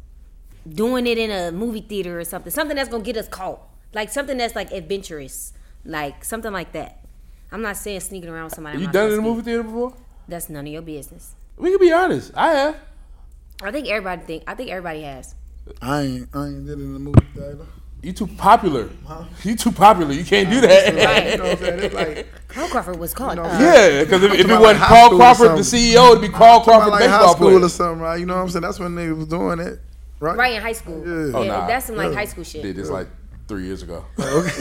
Speaker 4: doing it in a movie theater or something. Something that's gonna get us caught. Like something that's like adventurous. Like something like that. I'm not saying sneaking around with somebody. I'm
Speaker 3: You
Speaker 4: not
Speaker 3: done it in a
Speaker 4: supposed to
Speaker 3: movie theater before?
Speaker 4: be. That's none of your business.
Speaker 3: We can be honest. I have.
Speaker 4: I think everybody think. I think everybody has.
Speaker 5: I ain't. I ain't did it in the movie theater.
Speaker 3: You too popular.
Speaker 5: Huh?
Speaker 3: You too popular. You can't do
Speaker 5: You know
Speaker 3: that.
Speaker 5: what I'm saying? It's like,
Speaker 4: Carl Crawford was caught.
Speaker 5: know,
Speaker 4: uh,
Speaker 3: Yeah, because if, if it
Speaker 5: about
Speaker 3: wasn't
Speaker 5: like high
Speaker 3: Carl
Speaker 5: school or
Speaker 3: Crawford, the
Speaker 5: something.
Speaker 3: C E O, it'd be Carl Crawford,
Speaker 5: like
Speaker 3: the
Speaker 5: high
Speaker 3: baseball
Speaker 5: school
Speaker 3: player.
Speaker 5: or something, right? You know what I'm saying? That's when they was doing it, right?
Speaker 4: Right in high school.
Speaker 5: Yeah.
Speaker 3: Oh,
Speaker 4: Yeah,
Speaker 3: nah.
Speaker 4: that's some like
Speaker 5: Yeah.
Speaker 4: high school shit.
Speaker 3: Did this like three years ago.
Speaker 4: Regardless,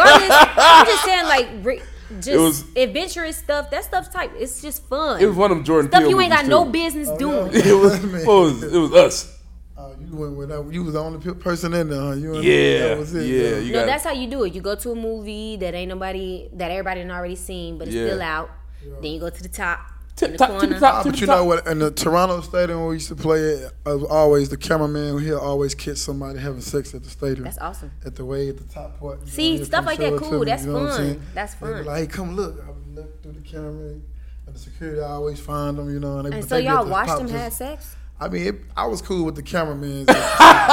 Speaker 4: I'm just saying, like, re- just
Speaker 3: was-
Speaker 4: adventurous stuff. That stuff's type. It's just fun.
Speaker 3: It was one of them Jordan
Speaker 4: stuff
Speaker 3: Peele
Speaker 4: you ain't got
Speaker 3: movies,
Speaker 4: no
Speaker 3: too.
Speaker 4: business
Speaker 5: Oh,
Speaker 4: doing.
Speaker 5: yeah.
Speaker 3: It was, it was it was us.
Speaker 5: Oh, you went with that. You was the only pe- person in there. Huh? You and
Speaker 3: Yeah,
Speaker 5: that was it.
Speaker 3: yeah. You
Speaker 4: No,
Speaker 3: got
Speaker 4: that's how you do it. You go to a movie that ain't nobody, that everybody done already seen, but it's
Speaker 3: Yeah.
Speaker 4: still out. Then you go to the top,
Speaker 3: Tip
Speaker 4: in the
Speaker 3: top, tip
Speaker 4: corner.
Speaker 3: top,
Speaker 5: Ah,
Speaker 3: tip
Speaker 5: but you
Speaker 3: top.
Speaker 5: know what? In the Toronto Stadium where we used to play it, I was always the cameraman here always catch somebody having sex at the stadium.
Speaker 4: That's awesome.
Speaker 5: At the way at the top part. you
Speaker 4: See,
Speaker 5: know, he'd
Speaker 4: stuff
Speaker 5: come
Speaker 4: like
Speaker 5: show
Speaker 4: that
Speaker 5: it
Speaker 4: cool.
Speaker 5: to me,
Speaker 4: That's
Speaker 5: you know what I'm
Speaker 4: fun.
Speaker 5: saying?
Speaker 4: That's
Speaker 5: They'd be
Speaker 4: fun.
Speaker 5: like, hey, come look. I would look through the camera, and the security I always find them. You know, and, they,
Speaker 4: And
Speaker 5: but
Speaker 4: so
Speaker 5: they get
Speaker 4: y'all
Speaker 5: the
Speaker 4: watched
Speaker 5: pop
Speaker 4: them
Speaker 5: just-
Speaker 4: have sex?
Speaker 5: I mean, it, I was cool with the cameraman. you know what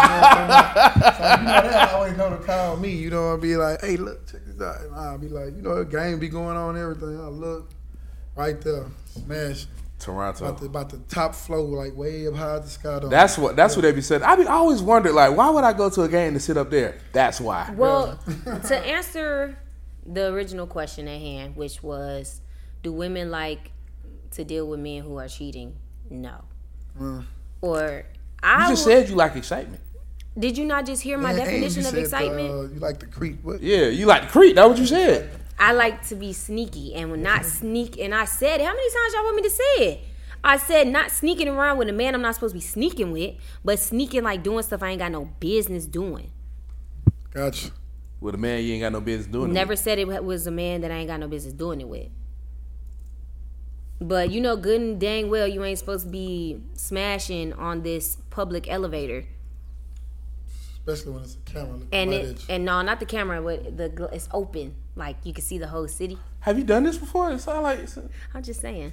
Speaker 5: I'm saying? So, you know, they always know to call me. You know, I'd be like, hey, look, check this out. And I'll be like, you know, the game be going on and everything. I look. right there, smash.
Speaker 3: Toronto.
Speaker 5: About the, about the top floor, like way up high at the sky. Dome.
Speaker 3: That's what. That's what they be saying. I be I always wondered, like, why would I go to a game to sit up there? That's why.
Speaker 4: Well, to answer the original question at hand, which was, do women like to deal with men who are cheating? No. Mm. Or I
Speaker 3: you just
Speaker 4: w-
Speaker 3: said you like excitement.
Speaker 4: Did you not just hear my
Speaker 5: yeah,
Speaker 4: definition
Speaker 5: you
Speaker 4: of
Speaker 5: said,
Speaker 4: excitement?
Speaker 5: Uh, you like to creep. What?
Speaker 3: Yeah, you like to creep. That's what you said.
Speaker 4: I like to be sneaky and when not sneak. And I said, how many times y'all want me to say it? I said not sneaking around with a man I'm not supposed to be sneaking with, but sneaking like doing stuff I ain't got no business doing.
Speaker 5: Gotcha.
Speaker 3: With a man you ain't got no business doing
Speaker 4: Never
Speaker 3: it.
Speaker 4: said it was a man that I ain't got no business doing it with. But you know good and dang well you ain't supposed to be smashing on this public elevator.
Speaker 5: Especially when it's a camera.
Speaker 4: And
Speaker 5: right
Speaker 4: it, and no, not the camera, but the gl- it's open, like you can see the whole city.
Speaker 3: Have you done this before? It sound like it's,
Speaker 4: I'm just saying.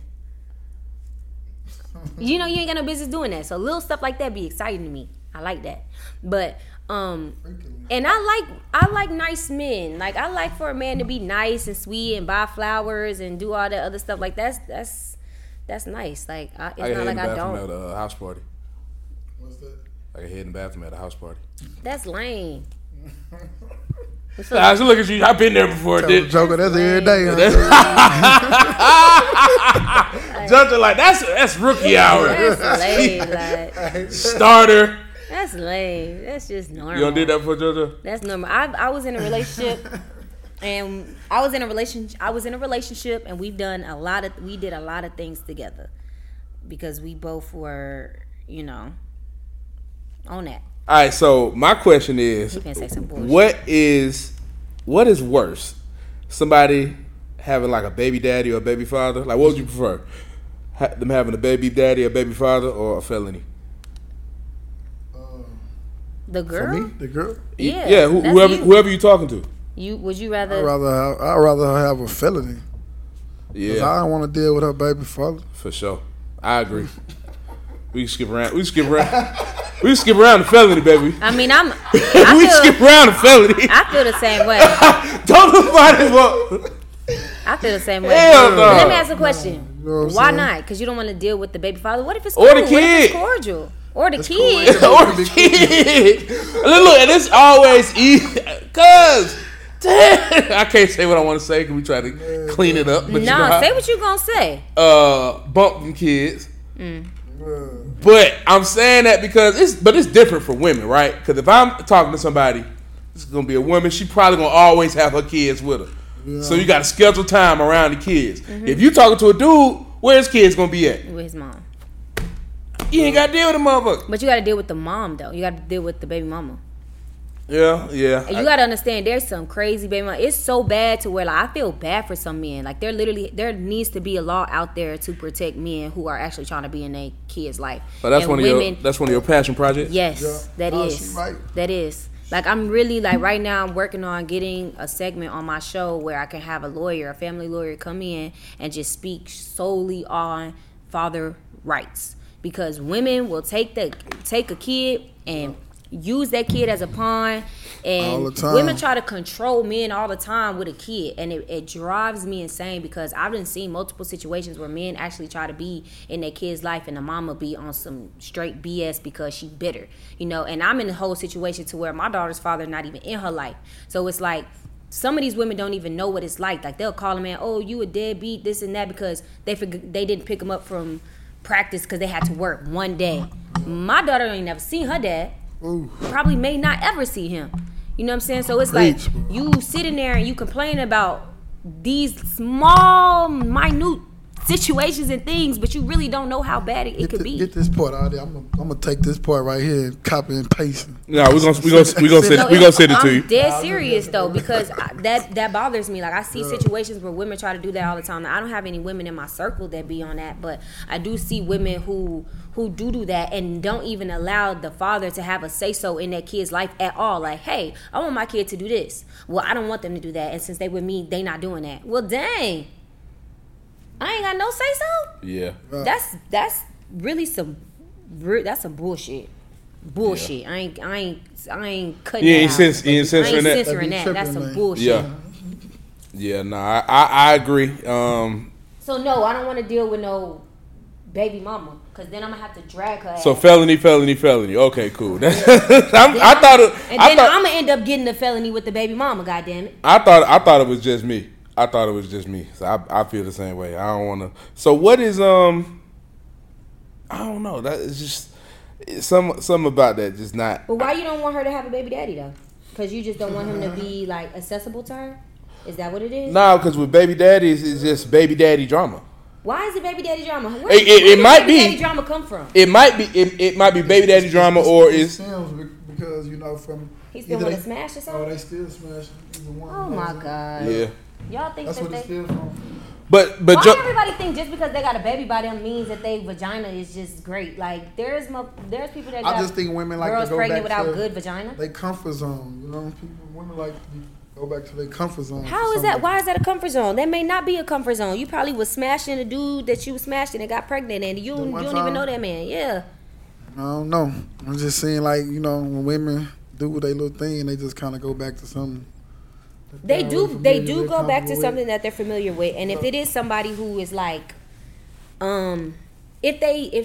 Speaker 4: You know you ain't got no business doing that. So little stuff like that be exciting to me. I like that. But um and I like I like nice men. Like I like for a man to be nice and sweet and buy flowers and do all that other stuff. Like that's that's that's nice. Like I, it's
Speaker 3: I
Speaker 4: not
Speaker 3: had
Speaker 4: like
Speaker 3: in the
Speaker 4: I
Speaker 3: bathroom
Speaker 4: don't.
Speaker 3: at a house party.
Speaker 5: What's that?
Speaker 3: I got hit in the bathroom at a house party.
Speaker 4: That's lame.
Speaker 3: I just look at you. I've been there before.
Speaker 5: Tell
Speaker 3: Did
Speaker 5: Joker, that's every day. Huh?
Speaker 3: Judge like that's that's rookie hour.
Speaker 4: That's lame. Like
Speaker 3: Starter.
Speaker 4: that's lame. That's just normal.
Speaker 3: You don't do that before, JoJo?
Speaker 4: That's normal. I I was in a relationship, and I was in a relationship. I was in a relationship, and we've done a lot of. We did a lot of things together, because we both were, you know, on that.
Speaker 3: All right. So my question is,
Speaker 4: He finna say some bullshit.
Speaker 3: what is what is worse? Somebody having like a baby daddy or a baby father? Like, what would you prefer? Ha- them having a baby daddy or baby father, or a felony?
Speaker 4: The
Speaker 5: For
Speaker 4: girl?
Speaker 5: me, the girl.
Speaker 4: Yeah,
Speaker 3: Yeah. Who,
Speaker 4: that's
Speaker 3: whoever
Speaker 4: you.
Speaker 3: whoever you talking to?
Speaker 4: You would you
Speaker 5: I'd
Speaker 4: rather?
Speaker 5: rather have, I'd rather have a felony. Cause
Speaker 3: Yeah,
Speaker 5: I don't want to deal with her baby father.
Speaker 3: for sure. I agree. We can skip around. We can skip around. We can skip around the felony, baby.
Speaker 4: I mean, I'm.
Speaker 3: we
Speaker 4: I
Speaker 3: can skip
Speaker 4: feel,
Speaker 3: around the felony.
Speaker 4: I feel the same way.
Speaker 3: Don't nobody want.
Speaker 4: I feel the same way.
Speaker 3: Hell no.
Speaker 4: But let me ask a question.
Speaker 5: You know what I'm
Speaker 4: Why
Speaker 5: saying?
Speaker 4: not? Because you don't want to deal with the baby father. What if it's
Speaker 3: Or
Speaker 4: cool?
Speaker 3: the
Speaker 4: What if
Speaker 3: kid.
Speaker 4: it's cordial? Or the
Speaker 5: It's
Speaker 4: kid?
Speaker 5: cool.
Speaker 3: or the kid. Look, look, and it's always easy. Cause, damn, I can't say what I want to say because we try to clean it up. But
Speaker 4: No,
Speaker 3: you know how,
Speaker 4: say what you gonna say.
Speaker 3: uh, bump them kids.
Speaker 5: Uh,
Speaker 3: But I'm saying that because it's, but it's different for women, right? Because if I'm talking to somebody, it's gonna be a woman. She probably gonna always have her kids with her.
Speaker 5: Yeah.
Speaker 3: So you got to schedule time around the kids.
Speaker 4: Mm-hmm.
Speaker 3: If you talking to a dude, where his kids gonna be at?
Speaker 4: With his mom.
Speaker 3: You ain't got to deal with a motherfucker.
Speaker 4: But you got to deal with the mom, though. You got to deal with the baby mama.
Speaker 3: Yeah, yeah.
Speaker 4: And you got to understand, there's some crazy baby mama. It's so bad to where, like, I feel bad for some men. Like, there literally, there needs to be a law out there to protect men who are actually trying to be in their kids' life.
Speaker 3: But that's
Speaker 4: And
Speaker 3: one of your that's one of your passion projects.
Speaker 4: Yes,
Speaker 5: Yeah.
Speaker 4: that
Speaker 5: Oh,
Speaker 4: is.
Speaker 5: she right.
Speaker 4: That is. Like, I'm really, like, right now I'm working on getting a segment on my show where I can have a lawyer, a family lawyer, come in and just speak solely on father rights. Because women will take the take a kid and use that kid as a pawn. And
Speaker 5: All the time.
Speaker 4: women try to control men all the time with a kid. And it, it drives me insane because I've been seeing multiple situations where men actually try to be in their kid's life and the mama be on some straight B S because she bitter. You know, and I'm in a whole situation to where my daughter's father not even in her life. So it's like some of these women don't even know what it's like. Like they'll call a man, oh, you a deadbeat, this and that, because they forg- they didn't pick him up from practice because they had to work one day. My daughter ain't never seen her dad.
Speaker 5: Ooh.
Speaker 4: Probably may not ever see him. You know what I'm saying? So it's like
Speaker 5: Preach, bro.
Speaker 4: you sitting there and you complain about these small, minute situations and things, but you really don't know how bad it, it
Speaker 5: Get,
Speaker 4: could
Speaker 5: the,
Speaker 4: be.
Speaker 5: get this part out of there. I'm gonna, I'm gonna take this part right here and copy and paste it.
Speaker 3: No, we're gonna we gonna we gonna send
Speaker 4: No,
Speaker 3: we gonna send it
Speaker 4: I'm
Speaker 3: to you.
Speaker 4: dead serious though, because I, that that bothers me. Like I see situations where women try to do that all the time. Now, I don't have any women in my circle that be on that, but I do see women who who do do that and don't even allow the father to have a say so in their kid's life at all. Like, hey, I want my kid to do this. Well, I don't want them to do that, and since they with me, they not doing that. Well, dang, I ain't got no say so.
Speaker 3: Yeah.
Speaker 4: That's that's really some re- that's some bullshit. Bullshit. I ain't I ain't I ain't cutting
Speaker 3: You
Speaker 4: that
Speaker 3: ain't
Speaker 4: out.
Speaker 3: cens- you ain't
Speaker 4: I ain't
Speaker 3: censoring that?
Speaker 4: censoring that.
Speaker 5: That'd be
Speaker 4: That's
Speaker 5: tripping,
Speaker 4: some
Speaker 5: man.
Speaker 4: bullshit.
Speaker 3: Yeah. Yeah, no, I, I, I agree. Um,
Speaker 4: So no, I don't want to deal with no baby mama, because then I'm gonna have to drag her.
Speaker 3: So
Speaker 4: ass.
Speaker 3: felony, felony, felony. Okay, cool. That's, I'm, I thought it.
Speaker 4: And
Speaker 3: I
Speaker 4: then
Speaker 3: thought,
Speaker 4: I'm gonna end up getting the felony with the baby mama. Goddamn it.
Speaker 3: I thought I thought it was just me. I thought it was just me. So I, I feel the same way. I don't want to. So what is um? I don't know. That is just it's some something about that. Just not.
Speaker 4: But why you don't want her to have a baby daddy though? Because you just don't want him to be like accessible to her. Is that what it is?
Speaker 3: No, because with baby daddies, it's just baby daddy drama.
Speaker 4: Why is it baby daddy drama? Where,
Speaker 3: It- it-
Speaker 4: where
Speaker 3: it
Speaker 4: does
Speaker 3: might
Speaker 4: baby
Speaker 3: be.
Speaker 4: daddy drama come from?
Speaker 3: It might be. It, it might be baby daddy drama,
Speaker 5: It's-
Speaker 3: or
Speaker 5: it
Speaker 3: is
Speaker 5: stems because you know from
Speaker 4: He still
Speaker 5: either
Speaker 4: want to
Speaker 5: they-
Speaker 4: smash or
Speaker 5: Oh,
Speaker 4: something?
Speaker 5: they still smashing. Either one.
Speaker 4: Oh
Speaker 5: you know
Speaker 4: my
Speaker 5: what I'm
Speaker 4: god.
Speaker 3: yeah.
Speaker 4: Y'all think
Speaker 5: That's
Speaker 4: that
Speaker 5: what it
Speaker 4: they?
Speaker 5: stems from.
Speaker 3: But but
Speaker 4: Why
Speaker 3: jo-
Speaker 4: everybody think just because they got a baby by them means that they vagina is just great? Like there's mo- there's people that
Speaker 5: I
Speaker 4: got
Speaker 5: just think women like
Speaker 4: girls
Speaker 5: to go
Speaker 4: pregnant
Speaker 5: back
Speaker 4: without
Speaker 5: to
Speaker 4: good vagina.
Speaker 5: they comfort zone. You know, people women like to go back to their comfort zone.
Speaker 4: How
Speaker 5: for
Speaker 4: is that?
Speaker 5: some
Speaker 4: Why is that a comfort zone? That may not be a comfort zone. You probably was smashing a dude that you was smashing and got pregnant, and you
Speaker 5: The
Speaker 4: you
Speaker 5: one
Speaker 4: don't even
Speaker 5: time?
Speaker 4: know that man. Yeah.
Speaker 5: reason. I don't know. I'm just saying, like you know, when women do their little thing, they just kind of go back to something. that
Speaker 4: They
Speaker 5: they're
Speaker 4: do.
Speaker 5: already
Speaker 4: They
Speaker 5: familiar
Speaker 4: do
Speaker 5: with,
Speaker 4: go back to
Speaker 5: comfortable with.
Speaker 4: something that they're familiar with, and if it is somebody who is like, um, if they if,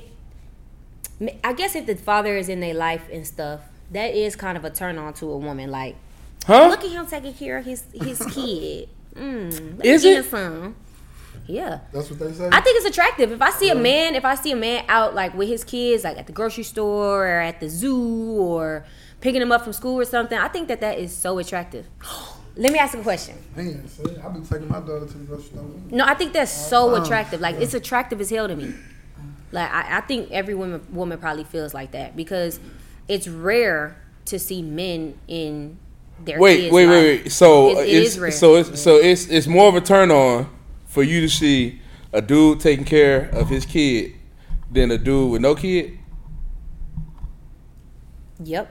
Speaker 4: I guess if the father is in their life and stuff, that is kind of a turn on to a woman. Like,
Speaker 3: huh?
Speaker 4: look at him taking care of his his kid. Mm, let
Speaker 3: Is
Speaker 4: me
Speaker 3: it?
Speaker 4: get some. Yeah.
Speaker 5: That's what they say.
Speaker 4: I think it's attractive. If I see a man, if I see a man out like with his kids, like at the grocery store or at the zoo or picking them up from school or something, I think that that is so attractive. Let me ask you a question.
Speaker 5: Man, see, I be taking my daughter to the grocery store.
Speaker 4: No, I think that's so attractive. Like it's attractive as hell to me. Like I, I think every woman woman probably feels like that because it's rare to see men in their
Speaker 3: Wait,
Speaker 4: kids'
Speaker 3: wait,
Speaker 4: life.
Speaker 3: wait, wait. So
Speaker 4: It- it
Speaker 3: it's
Speaker 4: is rare.
Speaker 3: so it's so it's it's more of a turn on for you to see a dude taking care of his kid than a dude with no kid.
Speaker 4: Yep.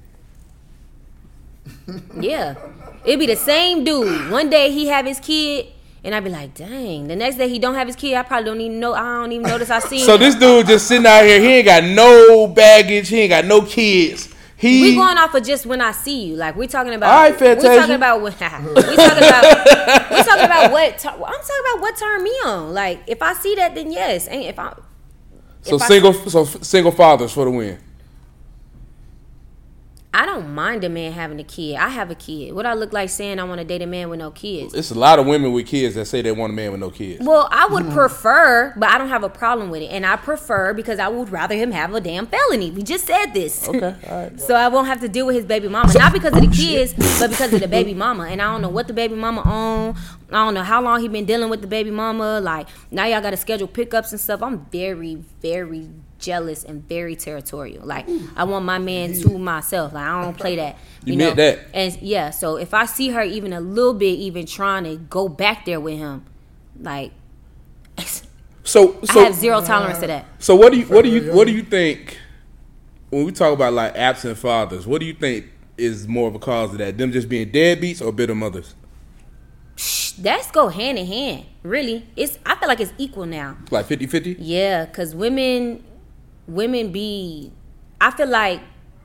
Speaker 4: Yeah. It'd be the same dude. One day he have his kid, and I'd be like, dang. The next day he don't have his kid, I probably don't even know. I don't even notice I seen
Speaker 3: So
Speaker 4: him.
Speaker 3: this dude just sitting out here, he ain't got no baggage, he ain't got no kids. He
Speaker 4: We going off of just when I see you. Like we talking about.
Speaker 3: All right,
Speaker 4: we
Speaker 3: Fantasia.
Speaker 4: talking about when. we talking about. We talking about what. Tur- I'm talking about what turned me on. Like if I see that, then yes. And if I.
Speaker 3: so
Speaker 4: if I-
Speaker 3: single so single fathers for the win.
Speaker 4: I don't mind a man having a kid. I have a kid. What I look like saying I want to date a man with no kids?
Speaker 3: It's a lot of women with kids that say they want a man with no kids.
Speaker 4: Well, I would prefer, but I don't have a problem with it. And I prefer because I would rather him have a damn felony. We just said this.
Speaker 3: Okay, all right.
Speaker 4: So I won't have to deal with his baby mama. Not because of the kids, but because of the baby mama. And I don't know what the baby mama own. I don't know how long he been dealing with the baby mama. Like, now y'all got to schedule pickups and stuff. I'm very, very jealous and very territorial. Like, I want my man to myself. Like, I don't play that.
Speaker 3: You
Speaker 4: You, know?
Speaker 3: meant that.
Speaker 4: And yeah, so if I see her even a little bit, even trying to go back there with him, like,
Speaker 3: So so
Speaker 4: I have zero tolerance to that.
Speaker 3: So what do you what do you what do you think when we talk about like absent fathers? What do you think is more of a cause of that? Them just being deadbeats or bitter mothers?
Speaker 4: That's go hand in hand. Really, it's. I feel like it's equal now.
Speaker 3: Like fifty-fifty?
Speaker 4: Yeah, cause women, women be. I feel like.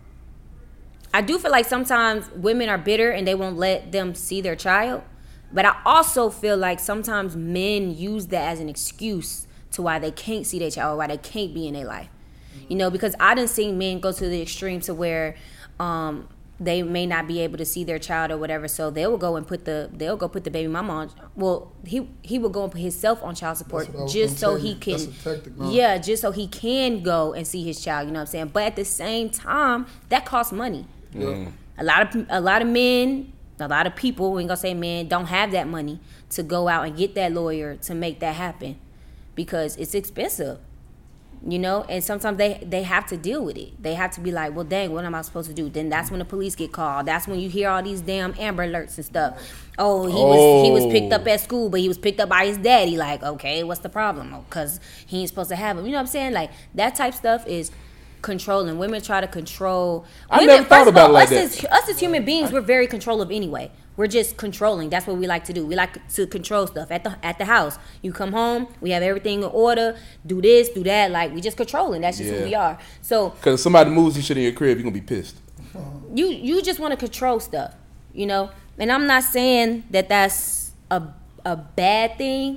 Speaker 4: I do feel like sometimes women are bitter and they won't let them see their child, but I also feel like sometimes men use that as an excuse to why they can't see their child or why they can't be in their life. You know, because I done seen men go to the extreme to where um, they may not be able to see their child or whatever, so they will go and put the they'll go put the baby mama on. Well, he he will go and put himself on child support
Speaker 5: That's what I was
Speaker 4: just
Speaker 5: gonna
Speaker 4: so
Speaker 5: tell
Speaker 4: he
Speaker 5: you.
Speaker 4: can,
Speaker 5: That's a tactic, man.
Speaker 4: yeah, just so he can go and see his child. You know what I'm saying? But at the same time, that costs money.
Speaker 3: Mm.
Speaker 4: A lot of a lot of men, a lot of people, we ain't gonna say men, don't have that money to go out and get that lawyer to make that happen because it's expensive. You know, and sometimes they, they have to deal with it. They have to be like, well, dang, what am I supposed to do? Then that's when the police get called. That's when you hear all these damn Amber Alerts and stuff. Oh, he was he was picked up at school, but he was picked up by his daddy. Like, okay, what's the problem? Oh, because he ain't supposed to have him. You know what I'm saying? Like, that type stuff is controlling. Women try to control.
Speaker 3: I
Speaker 4: Women,
Speaker 3: never thought
Speaker 4: first of
Speaker 3: about
Speaker 4: all,
Speaker 3: it like
Speaker 4: us
Speaker 3: that.
Speaker 4: As, us as human beings, we're very controlling anyway. We're just controlling. That's what we like to do. We like to control stuff at the at the house. You come home, we have everything in order. Do this, do that. Like, we just controlling. That's just
Speaker 3: Yeah.
Speaker 4: who we are. So
Speaker 3: Because if somebody moves and shit in your crib, you're gonna be pissed.
Speaker 4: you you just want to control stuff, you know. And I'm not saying that that's a a bad thing,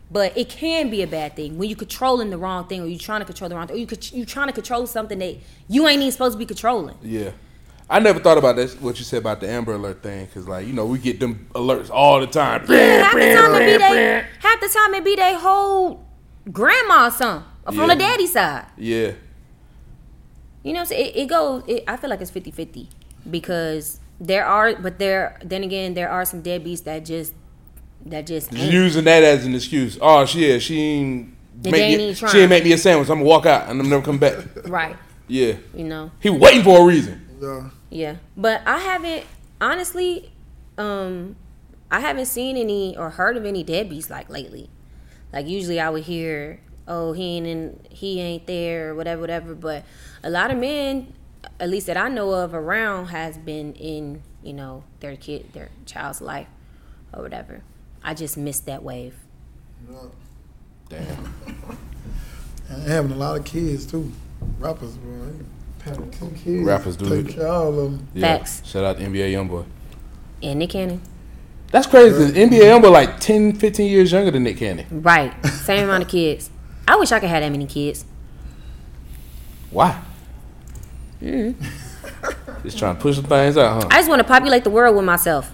Speaker 4: But it can be a bad thing when you're controlling the wrong thing, or you're trying to control the wrong thing, or you you're trying to control something that you ain't even supposed to be controlling.
Speaker 3: Yeah. I never thought about this, what you said about the Amber Alert thing, because, like, you know, we get them alerts all the time.
Speaker 4: Yeah, half the time it be they, half the time it be they whole grandma or something, or from
Speaker 3: Yeah.
Speaker 4: the daddy side.
Speaker 3: Yeah.
Speaker 4: You know what I'm saying? It, it goes, it, I feel like it's fifty-fifty, because there are, but there, then again, there are some deadbeats that just, that just ain't.
Speaker 3: Using that as an excuse. Oh, she, yeah, she ain't,
Speaker 4: They
Speaker 3: make
Speaker 4: ain't
Speaker 3: me,
Speaker 4: even trying.
Speaker 3: she ain't make me a sandwich. I'm going to walk out and I'm never come back.
Speaker 4: Right.
Speaker 3: Yeah.
Speaker 4: You know?
Speaker 3: He was waiting for a reason.
Speaker 5: Yeah.
Speaker 4: Yeah. But I haven't, honestly, um, I haven't seen any or heard of any deadbeats like lately. Like usually I would hear, oh, he ain't in, he ain't there or whatever, whatever. But a lot of men, at least that I know of around, has been in, you know, their kid, their child's life or whatever. I just missed that wave.
Speaker 3: Damn.
Speaker 5: And having a lot of kids too. Rappers, bro. Having ten kids.
Speaker 3: Rappers do
Speaker 5: Take
Speaker 3: it.
Speaker 5: care of all of them.
Speaker 3: Yeah.
Speaker 4: Facts.
Speaker 3: Shout out to N B A Youngboy.
Speaker 4: And Nick Cannon.
Speaker 3: That's crazy, because N B A Youngboy like ten, fifteen years younger than Nick Cannon.
Speaker 4: Right. Same amount of kids. I wish I could have that many kids.
Speaker 3: Why?
Speaker 4: Mm-hmm.
Speaker 3: Just trying to push some things out, huh?
Speaker 4: I just want to populate the world with myself.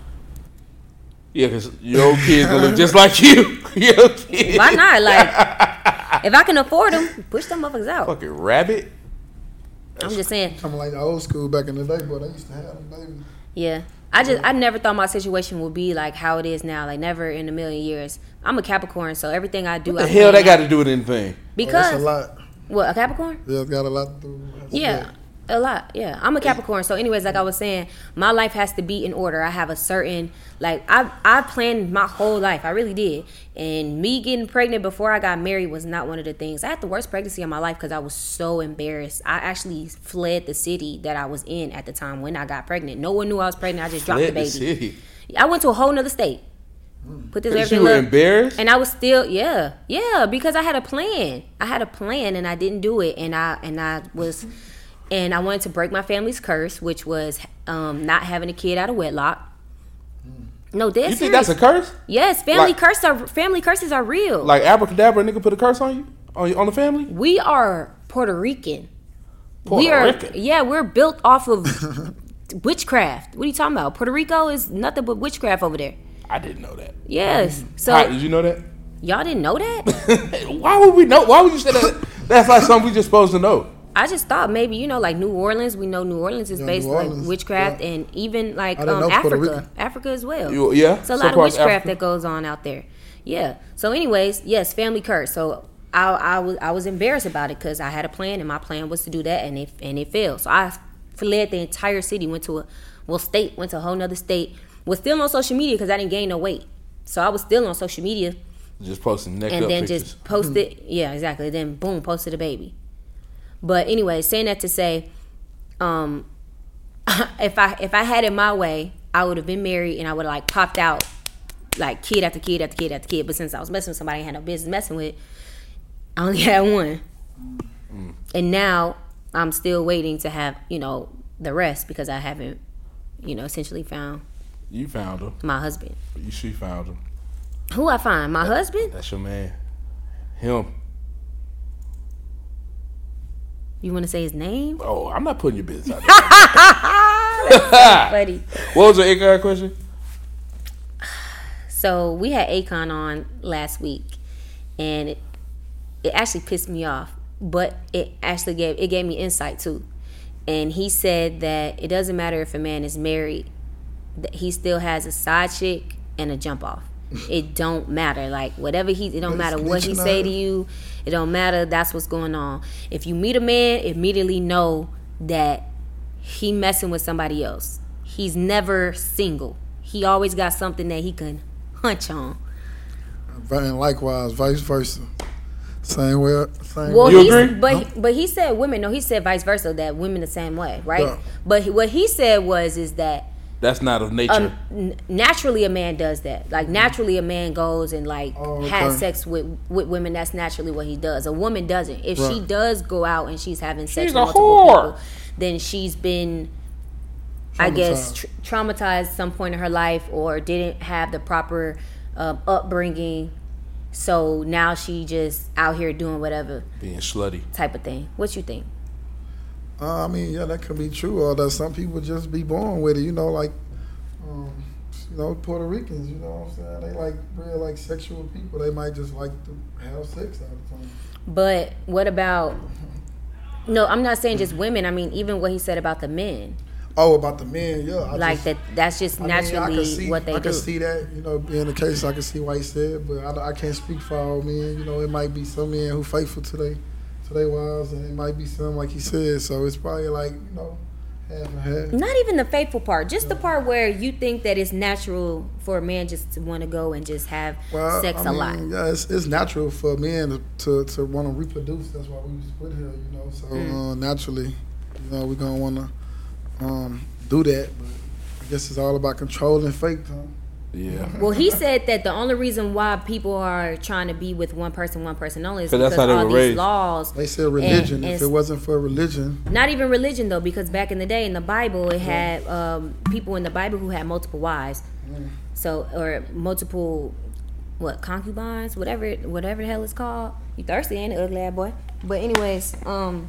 Speaker 3: Yeah, because your old kids gonna look just like you. Your kids.
Speaker 4: Why not? Like, if I can afford them, push them motherfuckers out.
Speaker 3: Fucking rabbit.
Speaker 4: I'm just saying.
Speaker 5: Coming like the old school back in the day, boy. They used to have them babies.
Speaker 4: Yeah. I just, I never thought my situation would be like how it is now. Like, never in a million years. I'm a Capricorn, so everything I do,
Speaker 3: What the
Speaker 4: I
Speaker 3: hell
Speaker 4: plan
Speaker 3: that got
Speaker 4: out.
Speaker 3: to do with anything?
Speaker 5: Oh,
Speaker 4: Because,
Speaker 5: that's a lot.
Speaker 4: what, a Capricorn?
Speaker 5: Yeah, it's got a lot to do with it.
Speaker 4: Yeah, a lot. Yeah, I'm a Capricorn. So, anyways, like I was saying, my life has to be in order. I have a certain, like, I I planned my whole life. I really did. And me getting pregnant before I got married was not one of the things. I had the worst pregnancy of my life because I was so embarrassed. I actually fled the city that I was in at the time when I got pregnant. No one knew I was pregnant. I just dropped the
Speaker 3: Fled
Speaker 4: baby.
Speaker 3: the city.
Speaker 4: I went to a whole nother state. Put this
Speaker 3: Because
Speaker 4: everything
Speaker 3: you were
Speaker 4: up.
Speaker 3: embarrassed?
Speaker 4: And I was still, yeah, yeah, because I had a plan. I had a plan and I didn't do it. And I and I was, and I wanted to break my family's curse, which was um, not having a kid out of wedlock. No, dead
Speaker 3: You think
Speaker 4: serious.
Speaker 3: that's a curse?
Speaker 4: Yes, family
Speaker 3: Like-
Speaker 4: curses are family curses are real.
Speaker 3: Like abracadabra, nigga put a curse on you? On, on the family?
Speaker 4: We are Puerto Rican.
Speaker 3: Puerto
Speaker 4: we are,
Speaker 3: Rican?
Speaker 4: yeah, we're built off of witchcraft. What are you talking about? Puerto Rico is nothing but witchcraft over there.
Speaker 3: I didn't know that.
Speaker 4: Yes. So
Speaker 3: How, did you know that?
Speaker 4: y'all didn't know that?
Speaker 3: Why would we know? Why would you say that? That's like something we just supposed to know.
Speaker 4: I just thought maybe, you know, like New Orleans, we know New Orleans is
Speaker 5: Yeah,
Speaker 4: based
Speaker 5: New
Speaker 4: like
Speaker 5: Orleans,
Speaker 4: witchcraft,
Speaker 5: yeah.
Speaker 4: and even like
Speaker 5: I didn't
Speaker 4: um,
Speaker 5: know Puerto
Speaker 4: Africa,
Speaker 5: Rican.
Speaker 4: Africa as well.
Speaker 3: You- yeah,
Speaker 4: so a
Speaker 3: some
Speaker 4: lot of
Speaker 3: parts of
Speaker 4: witchcraft
Speaker 3: Africa.
Speaker 4: that goes on out there. Yeah. So, anyways, yes, family curse. So I, I was I was embarrassed about it because I had a plan, and my plan was to do that, and it and it failed. So I fled the entire city, went to a well state, went to a whole nother state. Was still on social media because I didn't gain no weight, so I was still on social media.
Speaker 3: Just posting neck
Speaker 4: And
Speaker 3: up
Speaker 4: then
Speaker 3: pictures.
Speaker 4: just posted, yeah, exactly. Then boom, posted a baby. But anyway, saying that to say, um, if I if I had it my way, I would have been married and I would have like popped out like kid after kid after kid after kid. But since I was messing with somebody I had no business messing with, I only had one.
Speaker 3: Mm.
Speaker 4: And now I'm still waiting to have, you know, the rest because I haven't, you know, essentially found
Speaker 3: You found him.
Speaker 4: my husband.
Speaker 3: You she found him.
Speaker 4: Who I find? My husband?
Speaker 3: That's your man. Him.
Speaker 4: You want to say his name?
Speaker 3: Oh, I'm not putting your business out there.
Speaker 4: Buddy.
Speaker 3: What was your A-card question?
Speaker 4: So we had Akon on last week, and it, it actually pissed me off, but it actually gave it gave me insight too. And he said that it doesn't matter if a man is married, that he still has a side chick and a jump off. It don't matter. Like whatever he, it don't matter what he say to you. It don't matter. That's what's going on. If you meet a man, immediately know that he messing with somebody else. He's never single. He always got something that he can hunch on.
Speaker 5: And likewise, vice versa. Same way. Same
Speaker 4: Well,
Speaker 5: way.
Speaker 3: You
Speaker 4: he,
Speaker 3: agree?
Speaker 4: but but he said women. No, he said vice versa. That women the same way, right?
Speaker 5: Yeah.
Speaker 4: But he, what he said was is that
Speaker 3: That's not of nature.
Speaker 4: um, n- naturally a man does that. Like naturally a man goes and like
Speaker 5: Oh, okay.
Speaker 4: has sex with with women. That's naturally what he does. A woman doesn't. If she
Speaker 5: Right.
Speaker 4: does go out and she's having sex
Speaker 3: She's
Speaker 4: with
Speaker 3: a
Speaker 4: multiple
Speaker 3: whore.
Speaker 4: people, then she's been, I guess, tr- traumatized some point in her life or didn't have the proper um, upbringing. So now she just out here doing whatever.
Speaker 3: Being slutty.
Speaker 4: Type of thing. What you think?
Speaker 5: Uh, I mean, yeah, that could be true. Or that some people just be born with it. You know, like, um, you know, Puerto Ricans. You know what I'm saying? They like real like sexual people. They might just like to have sex all the time.
Speaker 4: But what about? No, I'm not saying just women. I mean, even what he said about the men.
Speaker 5: Oh, about the men, yeah. I
Speaker 4: like
Speaker 5: just,
Speaker 4: that. That's just
Speaker 5: I
Speaker 4: naturally
Speaker 5: mean, I see,
Speaker 4: what they
Speaker 5: I
Speaker 4: do.
Speaker 5: I can see that, you know, being the case. I can see why he said, but I, I can't speak for all men. You know, it might be some men who faithful to their to their wives, and it might be some like he said. So it's probably like, you know, half and half.
Speaker 4: Not even the faithful part, just the part where you think that it's natural for a man just to want to go and just have
Speaker 5: well,
Speaker 4: sex
Speaker 5: I
Speaker 4: a
Speaker 5: mean,
Speaker 4: lot.
Speaker 5: Yeah, it's, it's natural for men to to, to want to reproduce. That's why we was put here, you know. So
Speaker 4: Mm.
Speaker 5: uh, naturally, you know, we're gonna want to um, do that. But I guess it's all about controlling fate, huh?
Speaker 3: Yeah.
Speaker 4: Well, he said that the only reason why people are trying to be with one person, one person only, is
Speaker 3: 'Cause
Speaker 4: because
Speaker 3: that's how they
Speaker 4: all
Speaker 3: were
Speaker 4: these
Speaker 3: raised.
Speaker 4: laws.
Speaker 5: They said religion.
Speaker 4: And-
Speaker 5: if
Speaker 4: and
Speaker 5: it wasn't for religion,
Speaker 4: Not even religion though, because back in the day in the Bible, it had um, people in the Bible who had multiple wives,
Speaker 5: mm.
Speaker 4: so or multiple what concubines, whatever whatever the hell it's called. You thirsty, ain't it, ugly ass boy? But anyways, um,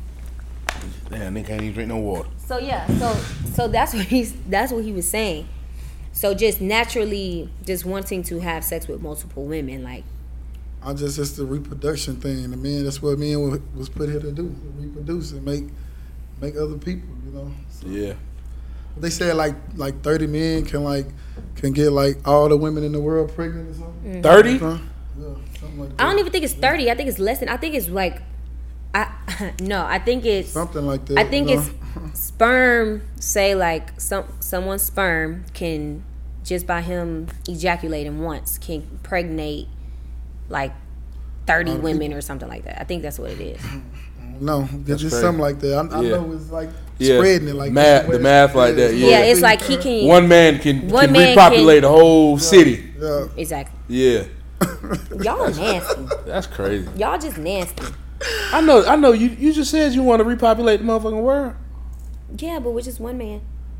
Speaker 3: Damn, they can't even drink no water.
Speaker 4: so yeah, so so that's what he's that's what he was saying. So just naturally, just wanting to have sex with multiple women, like.
Speaker 5: I just it's the reproduction thing. The men, that's what men wa- was put here to do, to reproduce and make make other people. You know. So
Speaker 3: Yeah.
Speaker 5: they said like like thirty men can like can get like all the women in the world pregnant or something.
Speaker 3: thirty?
Speaker 5: Huh? Yeah, something like that.
Speaker 4: I don't even think it's thirty. I think it's less than. I think it's like, I no. I think it's
Speaker 5: Something like that.
Speaker 4: I think
Speaker 5: you
Speaker 4: it's
Speaker 5: know?
Speaker 4: sperm. Say like some someone's sperm can just by him ejaculating once can impregnate like thirty
Speaker 5: Uh,
Speaker 4: women or something like that. I think that's what it is.
Speaker 5: No, it's just
Speaker 3: crazy.
Speaker 5: something like that. I, I
Speaker 3: Yeah.
Speaker 5: know it's like
Speaker 3: Yeah.
Speaker 5: spreading it like
Speaker 3: Math-
Speaker 5: that.
Speaker 3: the math like that,
Speaker 4: Yeah,
Speaker 3: Yeah.
Speaker 4: it's like he can
Speaker 3: One man can,
Speaker 4: One
Speaker 3: can
Speaker 4: man
Speaker 3: repopulate
Speaker 4: can-
Speaker 3: a whole city.
Speaker 5: Yeah.
Speaker 4: exactly.
Speaker 3: Yeah.
Speaker 4: Y'all nasty.
Speaker 3: That's crazy.
Speaker 4: Y'all just nasty.
Speaker 3: I know. I know. You you just said you want to repopulate the motherfucking world.
Speaker 4: Yeah, but with just one man.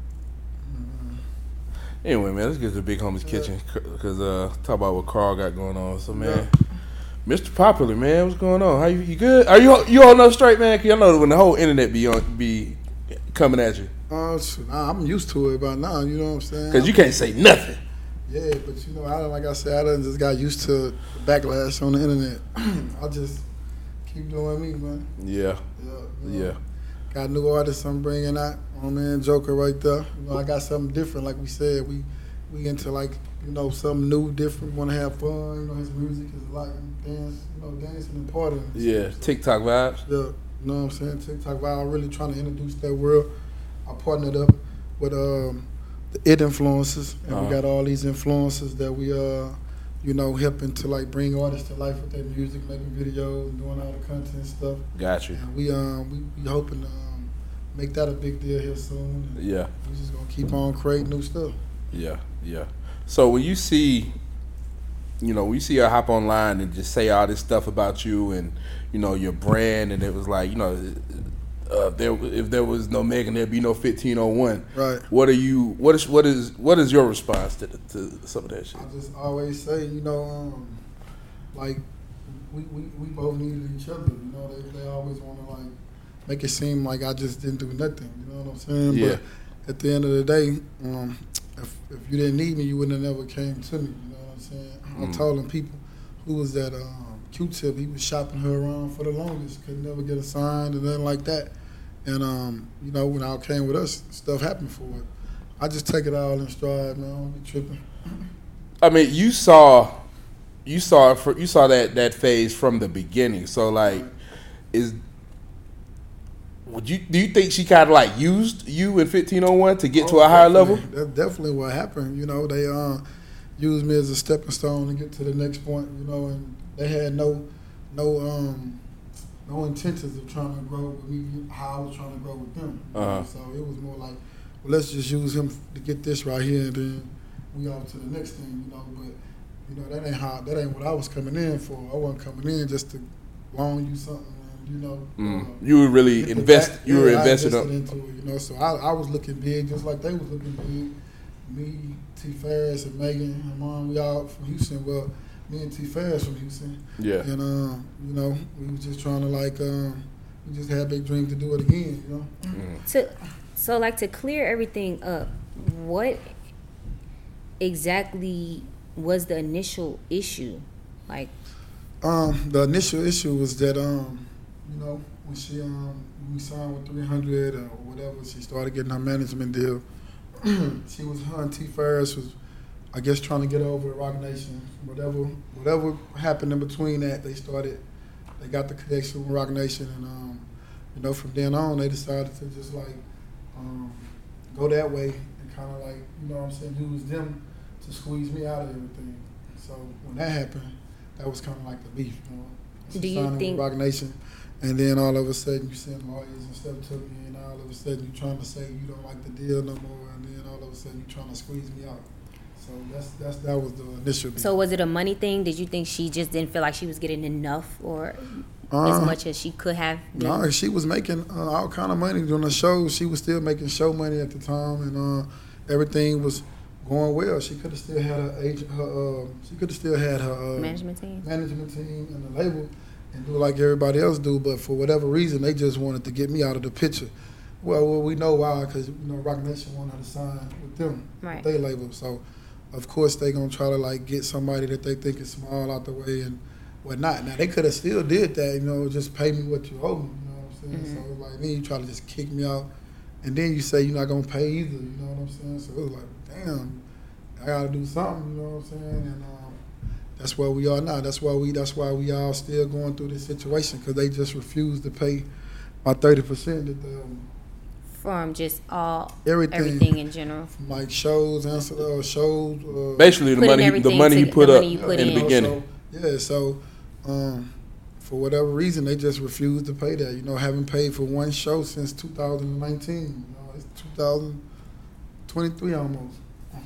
Speaker 3: Anyway, man, let's get to the Big Homie's Kitchen because uh, talk about what Carl got going on. So, man, Mister Popular, man, what's going on? How you? You good? Are you you on up straight, man? Cause I know when the whole internet be on be coming at you
Speaker 5: Oh, shoot, nah, I'm used to it by now. You know what I'm saying?
Speaker 3: because you can't say nothing.
Speaker 5: Yeah, but you know, I done- like I said, I done just got used to the backlash on the internet. I just keep doing me, man.
Speaker 3: Yeah,
Speaker 5: Yeah. you know.
Speaker 3: yeah,
Speaker 5: Got new artists I'm bringing out. My man Joker right there. You know, I got something different. Like we said, we we into like, you know, something new, different. Want to have fun. You know, his music is like dance, you know, dancing and partying.
Speaker 3: yeah. TikTok vibes.
Speaker 5: Yeah, you know what I'm saying? TikTok vibe, really trying to introduce that world. I partnered up with um, the It Influencers, and
Speaker 3: Uh-huh.
Speaker 5: we got all these influencers that we, uh, you know, helping to like bring artists to life with their music, making videos, doing all the content stuff.
Speaker 3: Got you.
Speaker 5: And we um we, we hoping to um, make that a big deal here soon. And
Speaker 3: Yeah,
Speaker 5: we just gonna keep on creating new stuff.
Speaker 3: yeah, yeah. So when you see, you know, we see her hop online and just say all this stuff about you and you know your brand, and it was like, you know. Uh, there, if there was no Megan, there'd be no fifteen oh one.
Speaker 5: Right.
Speaker 3: What are you? What is? What is? What is your response to, the, to some of that shit?
Speaker 5: I just always say, you know, um, like we, we, we both needed each other. You know, they, they always want to like make it seem like I just didn't do nothing. You know what I'm saying?
Speaker 3: Yeah.
Speaker 5: But at the end of the day, um, if, if you didn't need me, you wouldn't have never came to me. You know what I'm saying?
Speaker 3: Mm.
Speaker 5: I told them people who was that um, Q-Tip. He was shopping her around for the longest. Could never get a sign and nothing like that. And um, you know, when I came with us, stuff happened for it. I just take it all in stride, man. I don't be tripping.
Speaker 3: I mean, you saw, you saw, for, you saw that that phase from the beginning. So like, is would you do you think she kind of like used you in fifteen oh one to get to
Speaker 5: Oh,
Speaker 3: a higher
Speaker 5: definitely.
Speaker 3: level?
Speaker 5: That's definitely what happened. You know, they uh, used me as a stepping stone to get to the next point. You know, and they had no, no, um, no intentions of trying to grow with me how I was trying to grow with them. You know?
Speaker 3: Uh-huh.
Speaker 5: So it was more like, well, let's just use him to get this right here, and then we off to the next thing. You know, but you know that ain't how that ain't what I was coming in for. I wasn't coming in just to loan you something. You know,
Speaker 3: Mm.
Speaker 5: uh,
Speaker 3: You were really
Speaker 5: get the
Speaker 3: invest.
Speaker 5: back-
Speaker 3: You were
Speaker 5: yeah, I
Speaker 3: invested up.
Speaker 5: into it, you know. So I, I was looking big, just like they was looking big. Me, T. Ferris, and Megan, and Mom, we all from Houston. Well, me and T Fast from Houston.
Speaker 3: Yeah.
Speaker 5: And um, you know, we was just trying to like um, we just had a big dream to do it again. You know.
Speaker 3: Mm.
Speaker 4: To, so like to clear everything up, what exactly was the initial issue? Like,
Speaker 5: um, the initial issue was that um, you know, when she um, when we signed with three hundred or whatever, she started getting her management deal. She was her and T Ferris was, I guess, trying to get over at Rock Nation. Whatever, whatever happened in between that, they started, they got the connection with Rock Nation, and um, you know, from then on, they decided to just like um, go that way and kind of like, you know what I'm saying, use them to squeeze me out of everything. So when that happened, that was kind of like the beef, you know. She
Speaker 4: Do you
Speaker 5: signed
Speaker 4: think-
Speaker 5: with Rock Nation, and then all of a sudden you send lawyers and stuff to me, and all of a sudden you're trying to say you don't like the deal no more, and then all of a sudden you're trying to squeeze me out. So that's that's that was the initial beef.
Speaker 4: so was it a money thing? Did you think she just didn't feel like she was getting enough, or
Speaker 5: Uh,
Speaker 4: as much as she could have been?
Speaker 5: No, she was making uh, all kind of money doing the show. She was still making show money at the time, and uh, everything was going well. She could have still had her agent, her uh, she could have still had her uh,
Speaker 4: Management team?
Speaker 5: management team and the label, and do like everybody else do. But for whatever reason, they just wanted to get me out of the picture. Well, well we know why, because you know Rock Nation wanted her to sign with them,
Speaker 4: Right.
Speaker 5: with their label. So of course they gonna try to like get somebody that they think is small out the way and whatnot. Now they could have still did that, you know, just pay me what you owe me. You know what I'm saying?
Speaker 4: Mm-hmm.
Speaker 5: So it was like then you try to just kick me out, and then you say you're not gonna pay either. You know what I'm saying? So it was like, damn, I gotta do something. You know what I'm saying? And um, that's where we are now. That's why we. That's why we all still going through this situation, because they just refused to pay my thirty percent that the um,
Speaker 4: From just all
Speaker 5: Everything.
Speaker 4: everything in general.
Speaker 5: like shows, answer uh, shows. Uh,
Speaker 3: Basically, the
Speaker 4: Putting
Speaker 3: money, the
Speaker 4: everything
Speaker 3: money
Speaker 4: to-
Speaker 3: you put
Speaker 4: the
Speaker 3: up
Speaker 4: money you put
Speaker 3: in
Speaker 4: in.
Speaker 3: the beginning.
Speaker 5: So, yeah, so um, for whatever reason, they just refused to pay that. You know, haven't paid for one show since two thousand nineteen. You know, it's two thousand twenty-three almost.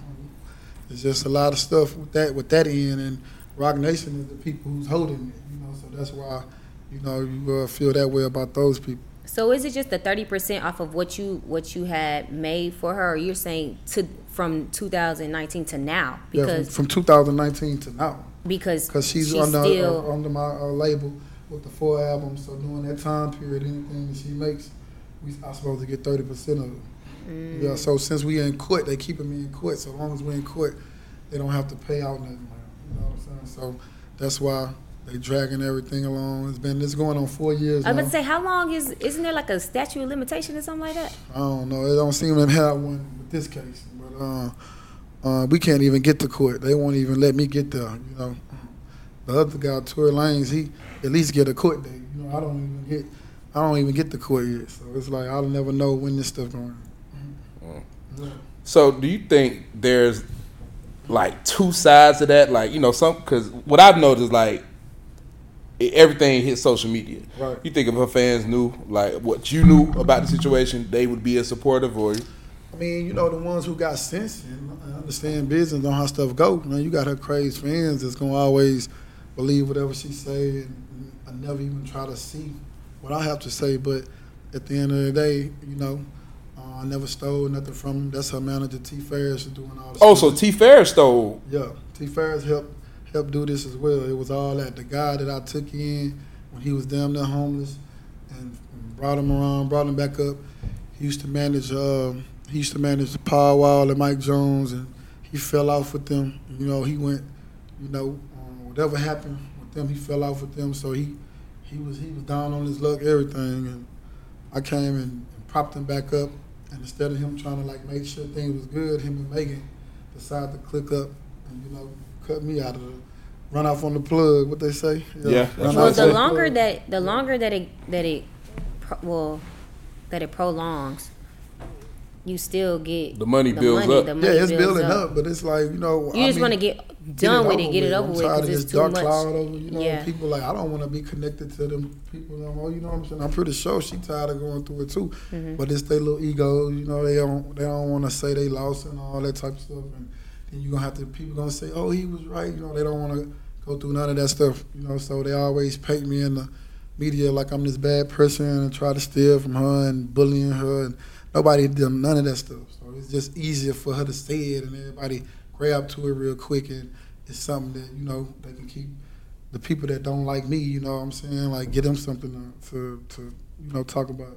Speaker 5: It's just a lot of stuff with that with that end, and Rock Nation is the people who's holding it. You know, so that's why you know you uh, feel that way about those people.
Speaker 4: So is it just the thirty percent off of what you what you had made for her, or you're saying to from two thousand nineteen to now?
Speaker 5: Yeah,
Speaker 4: Because
Speaker 5: from, from two thousand nineteen to now.
Speaker 4: because
Speaker 5: Because she's,
Speaker 4: she's
Speaker 5: under,
Speaker 4: still
Speaker 5: uh, under my uh, label with the four albums. So during that time period, anything that she makes, we are supposed to get thirty percent of it.
Speaker 4: Mm.
Speaker 5: Yeah, so since we in court, they keeping me in court. So long as we in court, they don't have to pay out nothing. You know what I'm saying? So that's why they dragging everything along. It's been this going on four years
Speaker 4: I was
Speaker 5: now.
Speaker 4: about to say, how long is isn't there like a statute of limitation or something like that?
Speaker 5: I don't know. It don't seem to have one with this case. But uh, uh, we can't even get to court. They won't even let me get there. You know, the other guy, Tory Lanez, he at least get a court date. You know, I don't even get. I don't even get to court yet. So it's like I'll never know when this stuff going. Yeah.
Speaker 3: So, do you think there's like two sides to that? Like, you know, some because what I've noticed, like it- everything hits social media.
Speaker 5: Right.
Speaker 3: You think if her fans knew like what you knew about the situation, they would be as supportive, or
Speaker 5: I mean, you know, the ones who got sense and understand business, know how stuff go. You know, you got her crazy fans that's gonna always believe whatever she say, and I never even try to see what I have to say. But at the end of the day, you know, uh, I never stole nothing from him. That's her manager, T. Ferris, is doing all this.
Speaker 3: oh, so T. Ferris stole.
Speaker 5: Yeah, T. Ferris helped helped do this as well. It was all that the guy that I took in when he was damn near homeless and brought him around, brought him back up. He used to manage. Uh, he used to manage the Power Wall and Mike Jones, and he fell off with them. You know, he went. You know, um, whatever happened with them, he fell off with them. So he he was he was down on his luck, everything. And I came and, and propped him back up. And instead of him trying to like make sure things was good, him and Megan decided to click up and you know cut me out of the run off on the plug. What they say?
Speaker 3: Yeah, that's
Speaker 5: run
Speaker 3: what
Speaker 4: Well,
Speaker 5: off
Speaker 4: the
Speaker 5: on the
Speaker 4: longer
Speaker 5: plug.
Speaker 4: that the longer that it that it pro- well that it prolongs, you still get
Speaker 3: The money
Speaker 4: the
Speaker 3: builds
Speaker 4: money,
Speaker 3: up.
Speaker 4: The
Speaker 5: Yeah,
Speaker 4: money
Speaker 5: it's
Speaker 4: builds
Speaker 5: building up. but it's like you know.
Speaker 4: You
Speaker 5: I
Speaker 4: just
Speaker 5: mean,
Speaker 4: want to get done with it, get it over
Speaker 5: I'm
Speaker 4: with,
Speaker 5: tired
Speaker 4: because
Speaker 5: of
Speaker 4: it's
Speaker 5: this
Speaker 4: too
Speaker 5: dark
Speaker 4: much.
Speaker 5: cloud over. You know,
Speaker 4: Yeah.
Speaker 5: people like I don't want to be connected to them people no more. You know what I'm saying? I'm pretty sure she tired of going through it too.
Speaker 4: Mm-hmm.
Speaker 5: But it's their little egos. You know, they don't they don't want to say they lost and all that type of stuff. And then you gonna have to people gonna say, oh, he was right. You know, they don't want to go through none of that stuff. You know, so they always paint me in the media like I'm this bad person and try to steal from her and bullying her, and nobody did none of that stuff. So it's just easier for her to say it, and everybody grab to it real quick, and it's something that, you know, they can keep the people that don't like me, you know what I'm saying, like get them something to, to, to you know, talk about.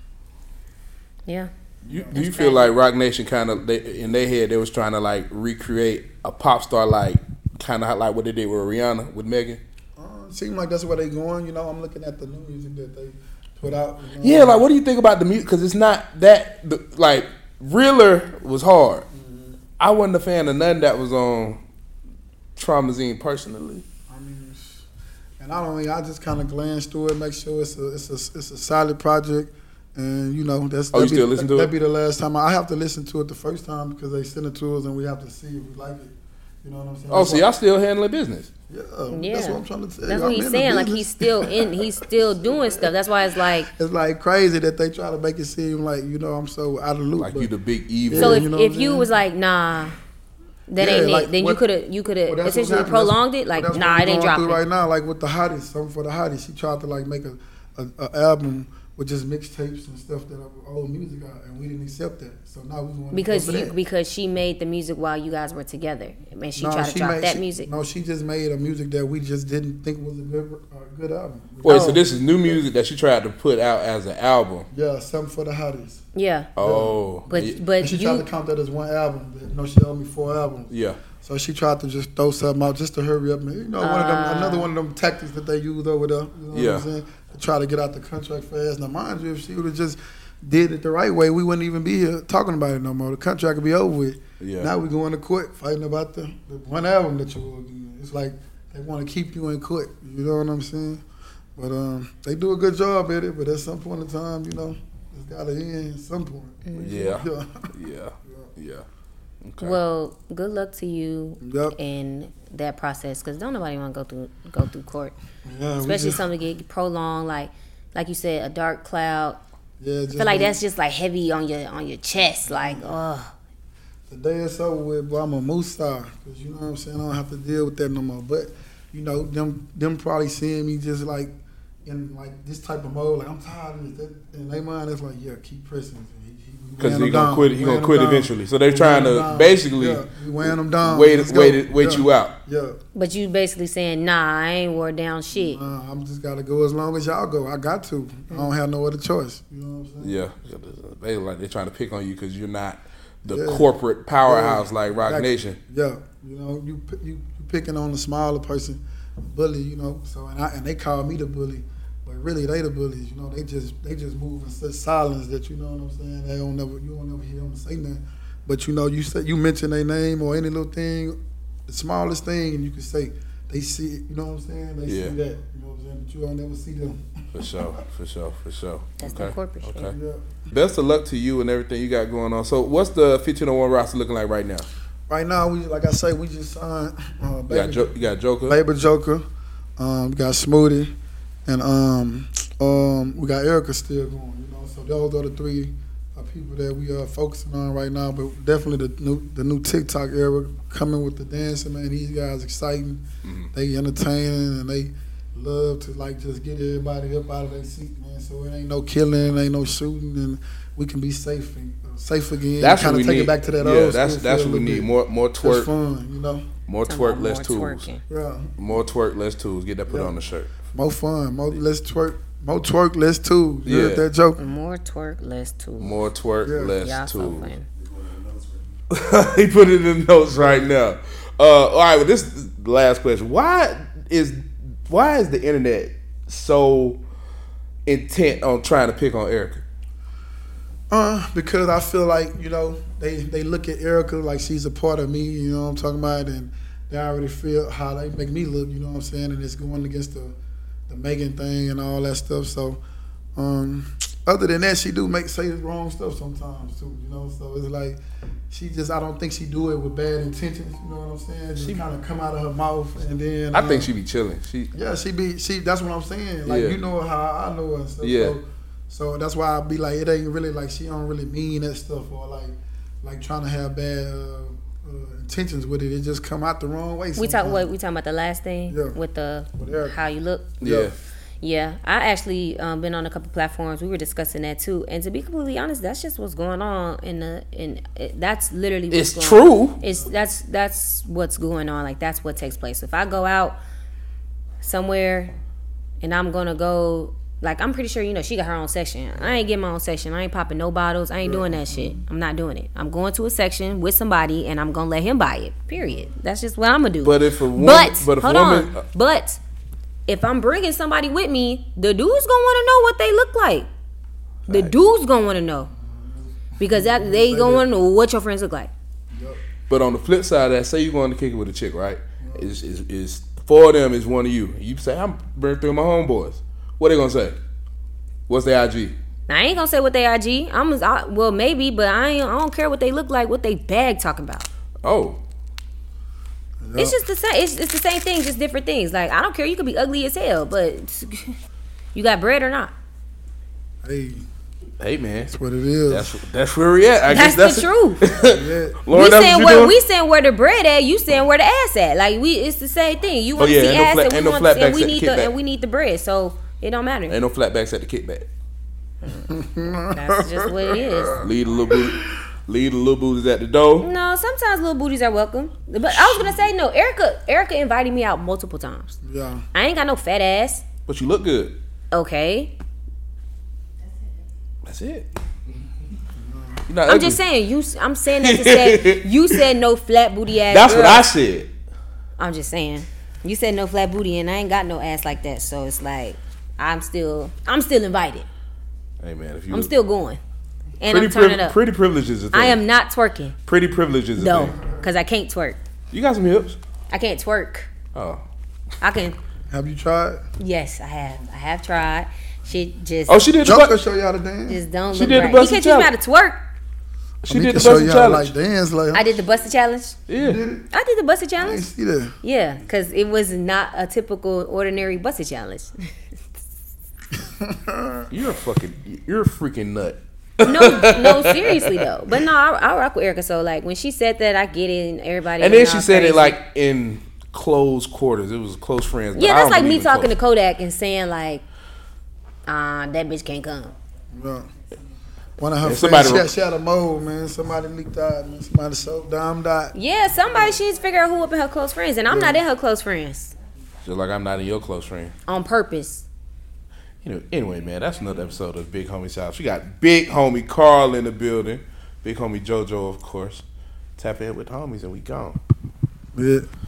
Speaker 4: Yeah.
Speaker 3: You, do you feel like Roc Nation kind of, in their head, they was trying to like recreate a pop star, like kind of like what they did with Rihanna, with Megan?
Speaker 5: Uh, it seems like that's where they going. You know, I'm looking at the new music that they put out. You know?
Speaker 3: Yeah, like what do you think about the music? Because it's not that, the, like, Realer was hard. Mm-hmm. I wasn't a fan of nothing that was on Traumazine personally.
Speaker 5: I mean, and I don't mean, I just kind of glance through it, make sure it's a, it's a, it's a solid project. And, you know, that's
Speaker 3: oh, you
Speaker 5: be,
Speaker 3: still listen to
Speaker 5: that,
Speaker 3: it?
Speaker 5: That'd be the last time. I have to listen to it the first time because they send it to us and we have to see if we like it. You know what I'm saying?
Speaker 3: Oh,
Speaker 5: that's
Speaker 3: so y'all still handling business?
Speaker 5: Yeah,
Speaker 4: yeah.
Speaker 5: That's what I'm trying to tell
Speaker 4: That's
Speaker 5: you.
Speaker 4: what he's saying. Like he's still in, he's still doing stuff. That's why it's like
Speaker 5: it's like crazy that they try to make it seem like, you know, I'm so out of the loop.
Speaker 3: Like
Speaker 5: but,
Speaker 3: you the big evil.
Speaker 4: so. If
Speaker 5: you know
Speaker 4: if
Speaker 5: what
Speaker 4: you
Speaker 5: I'm
Speaker 4: was like, nah, that
Speaker 5: Yeah,
Speaker 4: ain't
Speaker 5: like
Speaker 4: it, then
Speaker 5: what-
Speaker 4: you could have you could have
Speaker 5: well, that's what's
Speaker 4: essentially
Speaker 5: happening.
Speaker 4: prolonged
Speaker 5: That's-
Speaker 4: it. Like,
Speaker 5: well, that's
Speaker 4: nah,
Speaker 5: what
Speaker 4: it
Speaker 5: we're
Speaker 4: ain't
Speaker 5: going through
Speaker 4: dropping.
Speaker 5: right now, like with the hotties, something for the hotties. She tried to like make a, a, a album with just mixtapes and stuff that are old music out, and we didn't accept that. So now we want
Speaker 4: Because
Speaker 5: to go
Speaker 4: you
Speaker 5: for that.
Speaker 4: because she made the music while you guys were together, and she
Speaker 5: No,
Speaker 4: tried to drop
Speaker 5: made-
Speaker 4: that
Speaker 5: she-
Speaker 4: music.
Speaker 5: No, she just made a music that we just didn't think was a good, uh, good album.
Speaker 3: Wait,
Speaker 4: Oh.
Speaker 3: so this is new music that she tried to put out as an album?
Speaker 5: Yeah, something for the hotties.
Speaker 4: Yeah,
Speaker 3: Oh.
Speaker 4: but
Speaker 3: yeah.
Speaker 4: but
Speaker 5: And she
Speaker 4: you
Speaker 5: tried to count that as one album. But, you know, she owed me four albums.
Speaker 3: Yeah.
Speaker 5: So she tried to just throw something out just to hurry up. You know, one of them, another one of them tactics that they use over there. You know
Speaker 3: Yeah.
Speaker 5: what I'm saying? To try to get out the contract fast. Now, mind you, if she would have just did it the right way, we wouldn't even be here talking about it no more. The contract would be over with.
Speaker 3: Yeah.
Speaker 5: Now we going to court fighting about the, the one album that you were doing. It's like they want to keep you in court. You know what I'm saying? But um, they do a good job at it. But at some point in time, you know, it's got to end at some point.
Speaker 3: Yeah.
Speaker 5: Yeah.
Speaker 3: Yeah. Yeah. Okay.
Speaker 4: well, good luck to you
Speaker 5: Yep.
Speaker 4: in that process, because don't nobody want to go through go through court,
Speaker 5: Yeah, we
Speaker 4: especially
Speaker 5: just-
Speaker 4: something get prolonged, like like you said, a dark cloud.
Speaker 5: Yeah,
Speaker 4: I
Speaker 5: just
Speaker 4: feel like
Speaker 5: be-
Speaker 4: that's just like heavy on your on your chest, like oh.
Speaker 5: The day it's over with, boy, I'm a moose star. Cause you know what I'm saying? I don't have to deal with that no more. But, you know, them them probably seeing me just like in like this type of mode, like I'm tired of this. That, in their mind, it's like, yeah, keep pressing.
Speaker 3: Because he gonna quit. He gonna quit eventually. So they're trying to basically
Speaker 5: yeah, we weighing them down.
Speaker 3: wait,
Speaker 5: Let's
Speaker 3: wait,
Speaker 5: go.
Speaker 3: wait
Speaker 5: yeah.
Speaker 3: you out.
Speaker 5: Yeah.
Speaker 4: But you basically saying, nah, I ain't wore down shit.
Speaker 5: Uh, I'm just gotta go as long as y'all go. I got to. I don't have no other choice. You know what I'm saying?
Speaker 3: Yeah, they like they're trying to pick on you because you're not the
Speaker 5: Yeah.
Speaker 3: corporate powerhouse
Speaker 5: Yeah.
Speaker 3: like Roc
Speaker 5: Exactly.
Speaker 3: Nation.
Speaker 5: Yeah, you know, you you you picking on the smaller person, bully. You know, so and I and they call me the bully, but really they the bullies. You know, they just they just move in such silence that you know what I'm saying. They don't never you don't never hear them say nothing. But you know, you say you mention their name or any little thing, the smallest thing, and you can say they see it. You know what I'm saying? They
Speaker 3: Yeah.
Speaker 5: see that. You know what I'm saying? But you don't never see them.
Speaker 3: For sure, for sure, for sure.
Speaker 4: That's
Speaker 3: okay.
Speaker 4: the corporate shit.
Speaker 3: Okay.
Speaker 5: Yeah.
Speaker 3: Best of luck to you and everything you got going on. So, what's the fifteen oh one roster looking like right now?
Speaker 5: Right now, we like I say, we just signed. Uh,
Speaker 3: You got,
Speaker 5: Baby,
Speaker 3: jo- you got Joker.
Speaker 5: Baby Joker. Um, we got Smoothie, and um, um, we got Erica still going. You know, so those are the three uh, people that we are focusing on right now. But definitely the new the new TikTok era coming with the dancing, man. These guys exciting.
Speaker 3: Mm-hmm.
Speaker 5: They entertaining and they love to like just get everybody up out of their seat, man. So it ain't no killing, ain't no shooting, and we can be safe and uh, safe again.
Speaker 3: That's
Speaker 5: kind
Speaker 3: what
Speaker 5: of
Speaker 3: we
Speaker 5: take
Speaker 3: need.
Speaker 5: it back to that
Speaker 3: yeah,
Speaker 5: old
Speaker 3: that's
Speaker 5: school
Speaker 3: that's
Speaker 5: feel
Speaker 3: what we
Speaker 5: a
Speaker 3: need.
Speaker 5: bit.
Speaker 3: More more
Speaker 5: Just
Speaker 3: twerk,
Speaker 5: fun, you know.
Speaker 3: more
Speaker 4: Talking
Speaker 3: twerk,
Speaker 4: about
Speaker 3: less
Speaker 4: more
Speaker 3: tools.
Speaker 4: twerking.
Speaker 5: Yeah.
Speaker 3: More twerk, less tools. Get that put
Speaker 5: Yeah.
Speaker 3: on the shirt.
Speaker 5: More fun, more less twerk, more twerk, less tools. You
Speaker 3: Yeah.
Speaker 5: heard that joke?
Speaker 4: More twerk, less tools.
Speaker 3: More twerk,
Speaker 5: Yeah.
Speaker 3: less
Speaker 4: Y'all so
Speaker 3: tools.
Speaker 4: funny.
Speaker 3: He put it in the notes right now. Uh, all right, well, this is the last question. Why is why is the internet so intent on trying to pick on Erica?
Speaker 5: Uh, because I feel like, you know, they, they look at Erica like she's a part of me, you know what I'm talking about, and they already feel how they make me look, you know what I'm saying, and it's going against the, the Megan thing and all that stuff. So, um, other than that, she do make say wrong stuff sometimes too, you know. So it's like she just I don't think she do it with bad intentions, you know what I'm saying? Just
Speaker 3: She-
Speaker 5: kind of come out of her mouth and then
Speaker 3: I
Speaker 5: uh,
Speaker 3: think she be chilling. She
Speaker 5: yeah, she be she. That's what I'm saying. Like
Speaker 3: Yeah.
Speaker 5: you know her how I know her. And stuff.
Speaker 3: Yeah.
Speaker 5: So, so that's why I be like, it ain't really like she don't really mean that stuff or like like trying to have bad uh, uh, intentions with it. It just come out the wrong way.
Speaker 4: We talk
Speaker 5: sometimes.
Speaker 4: what we talking about the last thing
Speaker 5: Yeah.
Speaker 4: with the
Speaker 5: With Erica.
Speaker 4: how you look.
Speaker 3: yeah.
Speaker 4: Yeah, I actually um, been on a couple platforms. We were discussing that too, and to be completely honest, that's just what's going on in the in. It, that's literally what's
Speaker 3: It's
Speaker 4: going
Speaker 3: true.
Speaker 4: On. It's that's that's what's going on. Like that's what takes place. If I go out somewhere, and I'm gonna go, like I'm pretty sure you know she got her own section. I ain't getting my own section. I ain't popping no bottles. I ain't doing that shit. I'm not doing it. I'm going to a section with somebody, and I'm gonna let him buy it. Period. That's just what I'm gonna do.
Speaker 3: But if a woman,
Speaker 4: but,
Speaker 3: but if
Speaker 4: hold
Speaker 3: a woman,
Speaker 4: on, but. If I'm bringing somebody with me, the dude's gonna want to know what they look like. The dude's gonna want to know because that they gonna want to know what your friends look like.
Speaker 3: But on the flip side of that, say you're going to kick it with a chick, right? Is is is four of them is one of you. You say I'm bringing three of my homeboys. What they gonna say? What's their I G?
Speaker 4: I ain't gonna say what they I G. I'm I, well maybe, but I ain't. I don't care what they look like. What they bag talking about.
Speaker 3: Oh.
Speaker 4: It's just the same. It's, it's the same thing, just different things. Like I don't care. You could be ugly as hell, but you got bread or not.
Speaker 5: Hey,
Speaker 3: hey man,
Speaker 5: that's what it is.
Speaker 3: That's that's where we at. I
Speaker 4: that's,
Speaker 3: guess that's
Speaker 4: the truth.
Speaker 5: Yeah.
Speaker 3: Lauren,
Speaker 4: we
Speaker 3: that's
Speaker 4: saying
Speaker 3: what
Speaker 4: where
Speaker 3: doing?
Speaker 4: we saying where the bread at. You saying where the ass at. Like we, it's the same thing. You want to
Speaker 3: Oh, yeah,
Speaker 4: see
Speaker 3: ain't no
Speaker 4: ass,
Speaker 3: flat-
Speaker 4: and we
Speaker 3: ain't no
Speaker 4: want to, and
Speaker 3: flatbacks
Speaker 4: we
Speaker 3: at the
Speaker 4: need the
Speaker 3: kickback.
Speaker 4: and we need the bread. So it don't matter.
Speaker 3: Ain't no flatbacks at the kickback.
Speaker 4: That's just what it is.
Speaker 3: Lead a little booty. Lead a little booties at the door.
Speaker 4: No, sometimes little booties are welcome. But I was gonna say no. Erica, Erica invited me out multiple times.
Speaker 5: Yeah.
Speaker 4: I ain't got no fat ass.
Speaker 3: But you look good.
Speaker 4: Okay.
Speaker 3: That's it. You're not
Speaker 4: I'm
Speaker 3: ugly.
Speaker 4: just saying you. I'm saying that to say you said no flat booty ass.
Speaker 3: That's
Speaker 4: girl.
Speaker 3: what I said.
Speaker 4: I'm just saying you said no flat booty, and I ain't got no ass like that. So it's like I'm still, I'm still invited.
Speaker 3: Hey man, if you
Speaker 4: I'm
Speaker 3: look-
Speaker 4: still going, and
Speaker 3: pretty
Speaker 4: I'm turning
Speaker 3: priv-
Speaker 4: up.
Speaker 3: Pretty privilege is a thing.
Speaker 4: I am not twerking.
Speaker 3: Pretty privilege is a
Speaker 4: No,
Speaker 3: thing.
Speaker 4: because I can't twerk.
Speaker 3: You got some hips.
Speaker 4: I can't twerk.
Speaker 3: Oh.
Speaker 4: I can.
Speaker 5: Have you tried?
Speaker 4: Yes, I have. I have tried. She just.
Speaker 3: Oh, she did the
Speaker 5: Jump
Speaker 3: butt.
Speaker 5: can show y'all the dance.
Speaker 4: Just don't
Speaker 3: She
Speaker 4: look
Speaker 3: did the
Speaker 4: right.
Speaker 3: busted
Speaker 4: You can't teach me how to twerk.
Speaker 3: She
Speaker 5: I mean,
Speaker 3: did the
Speaker 5: can show
Speaker 3: busted
Speaker 5: y'all
Speaker 3: challenge.
Speaker 5: like dance like.
Speaker 4: I did the busted challenge.
Speaker 3: Yeah.
Speaker 4: I did the busted
Speaker 5: I ain't
Speaker 4: challenge.
Speaker 5: see that.
Speaker 4: Yeah, because it was not a typical ordinary busted challenge.
Speaker 3: You're a fucking. You're a freaking nut.
Speaker 4: no, no, seriously though. But no, I, I rock with Erica. So like when she said that, I get it, and everybody.
Speaker 3: And
Speaker 4: went
Speaker 3: then she
Speaker 4: all
Speaker 3: said it
Speaker 4: crazy.
Speaker 3: like in close quarters. It was close friends. but
Speaker 4: Yeah,
Speaker 3: I
Speaker 4: that's
Speaker 3: don't
Speaker 4: like me
Speaker 3: believe in
Speaker 4: talking
Speaker 3: close.
Speaker 4: to Kodak and saying like, uh, that bitch can't come.
Speaker 5: Yeah. One of her
Speaker 3: And
Speaker 5: friends,
Speaker 3: somebody-
Speaker 5: she had, she had a mole, man. Somebody leaked out, man. Somebody so dumb died.
Speaker 4: Yeah, somebody she needs to figure out who up in her close friends, and I'm not in her close friends
Speaker 3: Just like I'm not in your close friend.
Speaker 4: on purpose.
Speaker 3: You know, anyway, man, that's another episode of Big Homie South. We got Big Homie Carl in the building. Big Homie JoJo, of course. Tap in with the homies and we gone.
Speaker 5: Yeah.